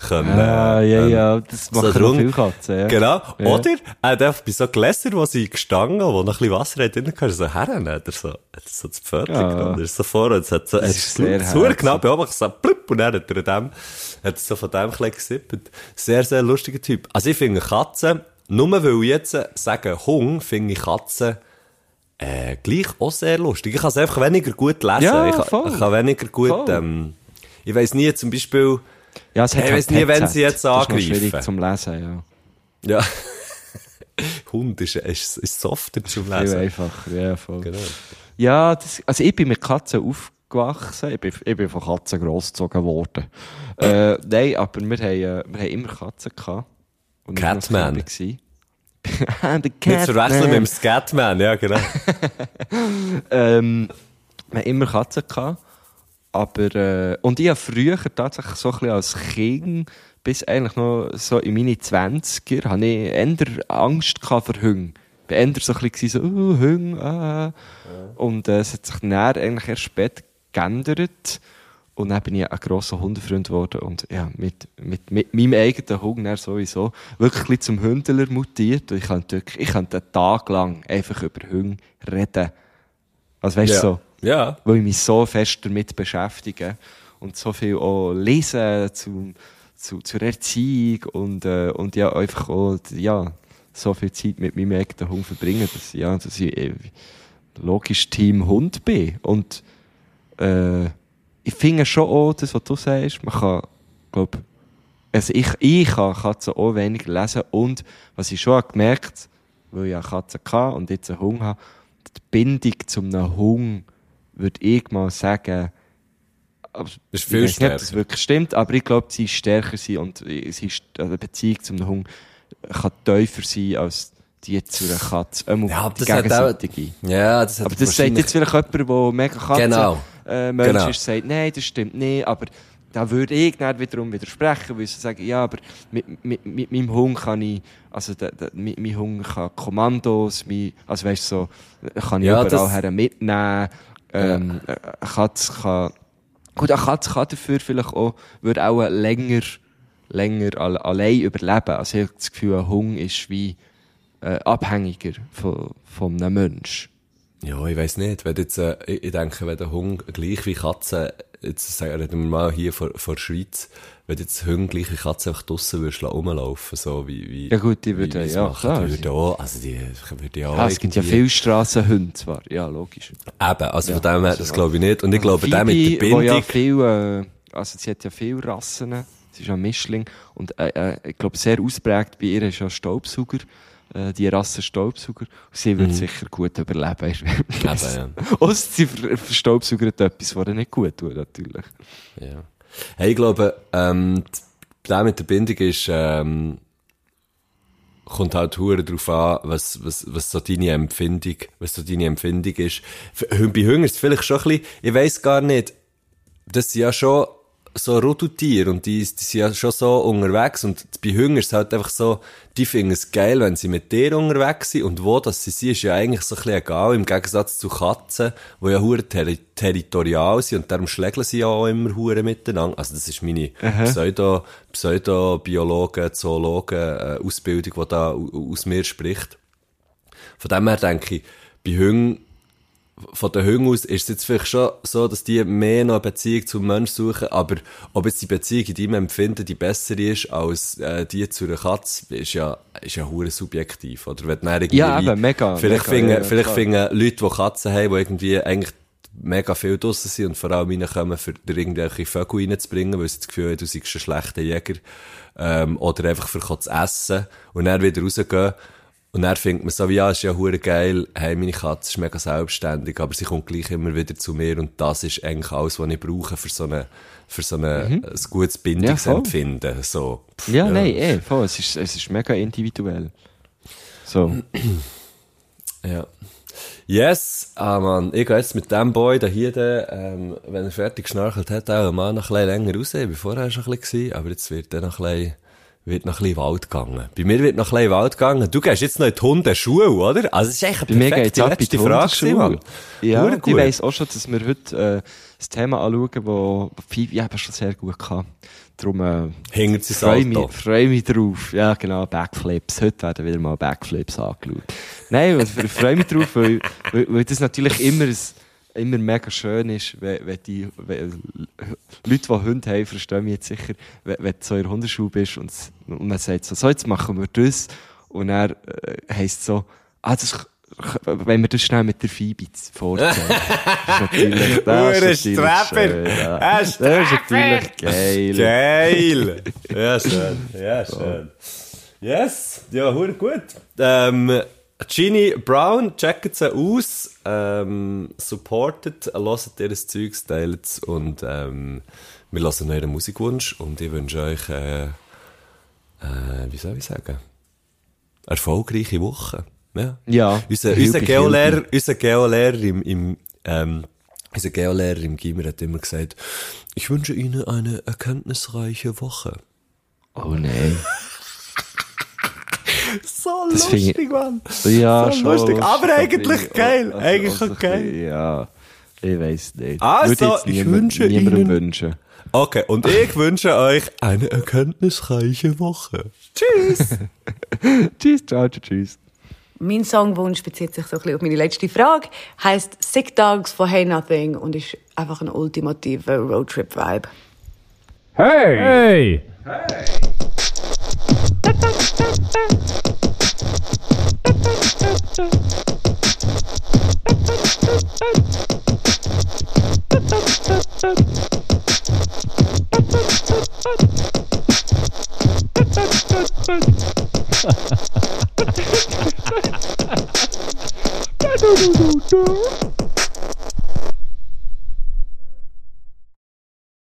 das so machen drum- noch viele Katzen, ja. Genau. Ja. Oder er hat einfach bei so Gläsern, wo sie gestanden, wo noch ein bisschen Wasser hat, drin gehabt, so herren, hat er so das Pfötchen genommen, er ist so vor, und es hat so, Das es ist ist sehr so herzig. knapp, aber so, plupp, und dann hat er so von dem ein bisschen gesippt. Sehr, sehr lustiger Typ. Also ich finde Katzen, nur weil ich jetzt sagen Hund, finde ich Katzen, gleich auch sehr lustig. Ich kann es einfach weniger gut lesen. Ja, ich voll. kann weniger gut, Voll. ich weiss nie zum Beispiel, Ja, es hat Ich halt weiss nie, wenn Headset. sie jetzt Das ist angreifen. noch schwierig zum Lesen, ja. ja, Hund ist softer zum Viel Lesen. einfacher, ja, voll. Genau. Ja, also ich bin mit Katzen aufgewachsen. Ich bin von Katzen grossgezogen worden. Nein, aber wir haben immer Katzen gehabt. Und ich noch Catman. Kind war. The Nicht verwechseln mit dem Scatman, ja, genau. Wir haben immer Katzen gehabt. Aber, und ich habe früher tatsächlich so ein bisschen als Kind, bis eigentlich noch so in meine 20er, hatte ich eher Angst gehabt vor Hunden. Ich war eher so ein bisschen so, Hunde, Und es hat sich dann eigentlich erst spät geändert. Und dann bin ich ein grosser Hundefreund geworden. Und ja, mit meinem eigenen Hund dann sowieso wirklich ein bisschen zum Hündler mutiert. Und ich könnte einen Tag lang einfach über Hunde reden. Also weißt du, so. Ja. Weil ich mich so fest damit beschäftige und so viel auch lese zur Erziehung und ja, einfach auch, ja, so viel Zeit mit meinem eigenen Hund verbringen, dass ich logisch Team Hund bin. Und ich finde schon auch, das, was du sagst, man kann, glaub, also ich kann Katzen auch weniger lesen und was ich schon habe gemerkt, weil ich eine Katze hatte und jetzt einen Hund habe, die Bindung zu einem Hund, würde ich mal sagen, das ist viel ich weiß nicht, stärker. ob das wirklich stimmt, aber ich glaube, sie ist stärker sein und sie ist, eine Beziehung zu einem Hund kann tiefer sein als die zu einer Katze. Ja, Die das hat auch, gegenseitige. ja, das hat Aber das sagt jetzt vielleicht jemand, der mega Katze Genau. Mensch Genau. ist, sagt, nein, das stimmt nicht, aber da würde ich nicht wiederum widersprechen, weil sie sagen, ja, aber mit meinem Hund kann ich, also mein Hund kann Kommandos, also weißt du, so, kann ich Ja, überall das- her mitnehmen, eine Katze kann, gut, eine Katze kann dafür vielleicht auch, würde auch länger allein überleben. Also ich habe das Gefühl, ein Hund ist wie abhängiger von einem Menschen. Ja, ich weiss nicht. Wenn jetzt, ich denke, wenn der Hund gleich wie Katze, jetzt reden wir mal hier vor der Schweiz, wenn jetzt Hunde gleich wie Katze einfach draussen würdest rumlaufen, so wie Ja gut, die würden, wie's ja, machen, klar. die würden auch, also die würden ja auch Ja, es gibt ja irgendwie- viele Strassenhunde zwar, ja, logisch. Eben, also Ja, von dem her, also das glaube ich nicht. Und ich glaube, der Phoebe, mit der wo ja Bindung, viel, also sie hat ja viele Rassen, sie ist ein Mischling und ich glaube sehr ausprägt bei ihr ist ja Staubsauger, die Rasse Staubsauger. Und sie wird sicher gut überleben. eben, ja. Ausser sie verstaubsaugert etwas, was ihr nicht gut tut, natürlich. Ja. Hey, ich glaube, der mit der Bindung ist, kommt halt hure drauf an, was so deine Empfindung ist. Bei Hunden ist es vielleicht schon ein bisschen, ich weiss gar nicht, das sind ja schon so Rudeltiere und die sind ja schon so unterwegs und bei Hunden ist es halt einfach so, die finden es geil, wenn sie mit dir unterwegs sind und wo das sie sind, ist ja eigentlich so ein bisschen egal, im Gegensatz zu Katzen, die ja hure territorial sind und darum schlägeln sie ja auch immer hure miteinander. Also das ist meine Pseudo-Biologen, Zoologen Ausbildung, die da aus mir spricht. Von dem her denke ich, bei Hunden, von den Hunden aus ist es jetzt vielleicht schon so, dass die mehr noch eine Beziehung zum Menschen suchen, aber ob jetzt die Beziehung in deinem Empfinden die bessere ist als die zu einer Katze, ist ja hure subjektiv, oder? Wenn du dann irgendwie Ja, eben, mega. Vielleicht mega, finden klar. Leute, die Katzen haben, die irgendwie eigentlich mega viel draussen sind und vor allem reinkommen, für dir irgendwelche Vögel reinzubringen, weil sie das Gefühl haben, du seist ein schlechter Jäger, oder einfach für zu essen und dann wieder rausgehen. Und dann findet man so, wie, ja, ist ja hure geil, hey, meine Katze ist mega selbstständig, aber sie kommt gleich immer wieder zu mir und das ist eigentlich alles, was ich brauche für so ein gutes Bindungsempfinden, so. Ja, nein, voll, es ist mega individuell. So. Ja. Yes, Mann, ich gehe jetzt mit dem Boy da hier, wenn er fertig geschnarchelt hat, auch mal noch ein bisschen länger raus. Ich war vorher schon ein bisschen, aber jetzt wird noch ein bisschen Wald gegangen. Bei mir wird noch ein bisschen Wald gegangen. Du gehst jetzt noch in die Hundeschule, oder? Also, das ist echt Bei eine mir geht's perfekte ab in die letzte Frage, Hundeschule. Mann. Ja, Hure ich gut. weiss auch schon, dass wir heute das Thema anschauen, wo Phoebe eben schon sehr gut kann. Darum Hingert sie freu mich drauf. Ja, genau, Backflips. Heute werden wieder mal Backflips angeschaut. Nein, ich freue mich drauf, weil das natürlich immer mega schön ist, wenn Leute, die Hunde haben, verstehen mich jetzt sicher, wenn du so in der Hundeschule bist und man sagt so, jetzt machen wir das. Und dann heisst es so, wenn wir das schnell mit der Phoebe vorzeigen. Das ist natürlich schön. Ja. Das ist natürlich geil. Geil! Ja, schön. Ja, schön. Yes! Ja, hure gut. Ginny Brown, checkt sie aus, supportet, hört ihr das Zeugs, teilt es und wir hören euren Musikwunsch und ich wünsche euch, wie soll ich sagen, erfolgreiche Woche. Ja. Unser Geolehrer im Gimmer hat immer gesagt, ich wünsche Ihnen eine erkenntnisreiche Woche. Oh nein. So Das lustig, finde ich- Mann. Ja, So schon lustig, aber eigentlich ich- geil. also Eigentlich so ein geil. bisschen, ja, ich weiss nicht. Also, Würde jetzt ich wünsche niemandem Ihnen- wünschen. Okay, und ich wünsche euch eine erkenntnisreiche Woche. Tschüss. Tschüss, ciao, tschüss. Mein Songwunsch bezieht sich so ein bisschen auf meine letzte Frage. Heisst Sick Dogs von Hey Nothing und ist einfach ein ultimativer Roadtrip-Vibe. Hey! Hey! Auto.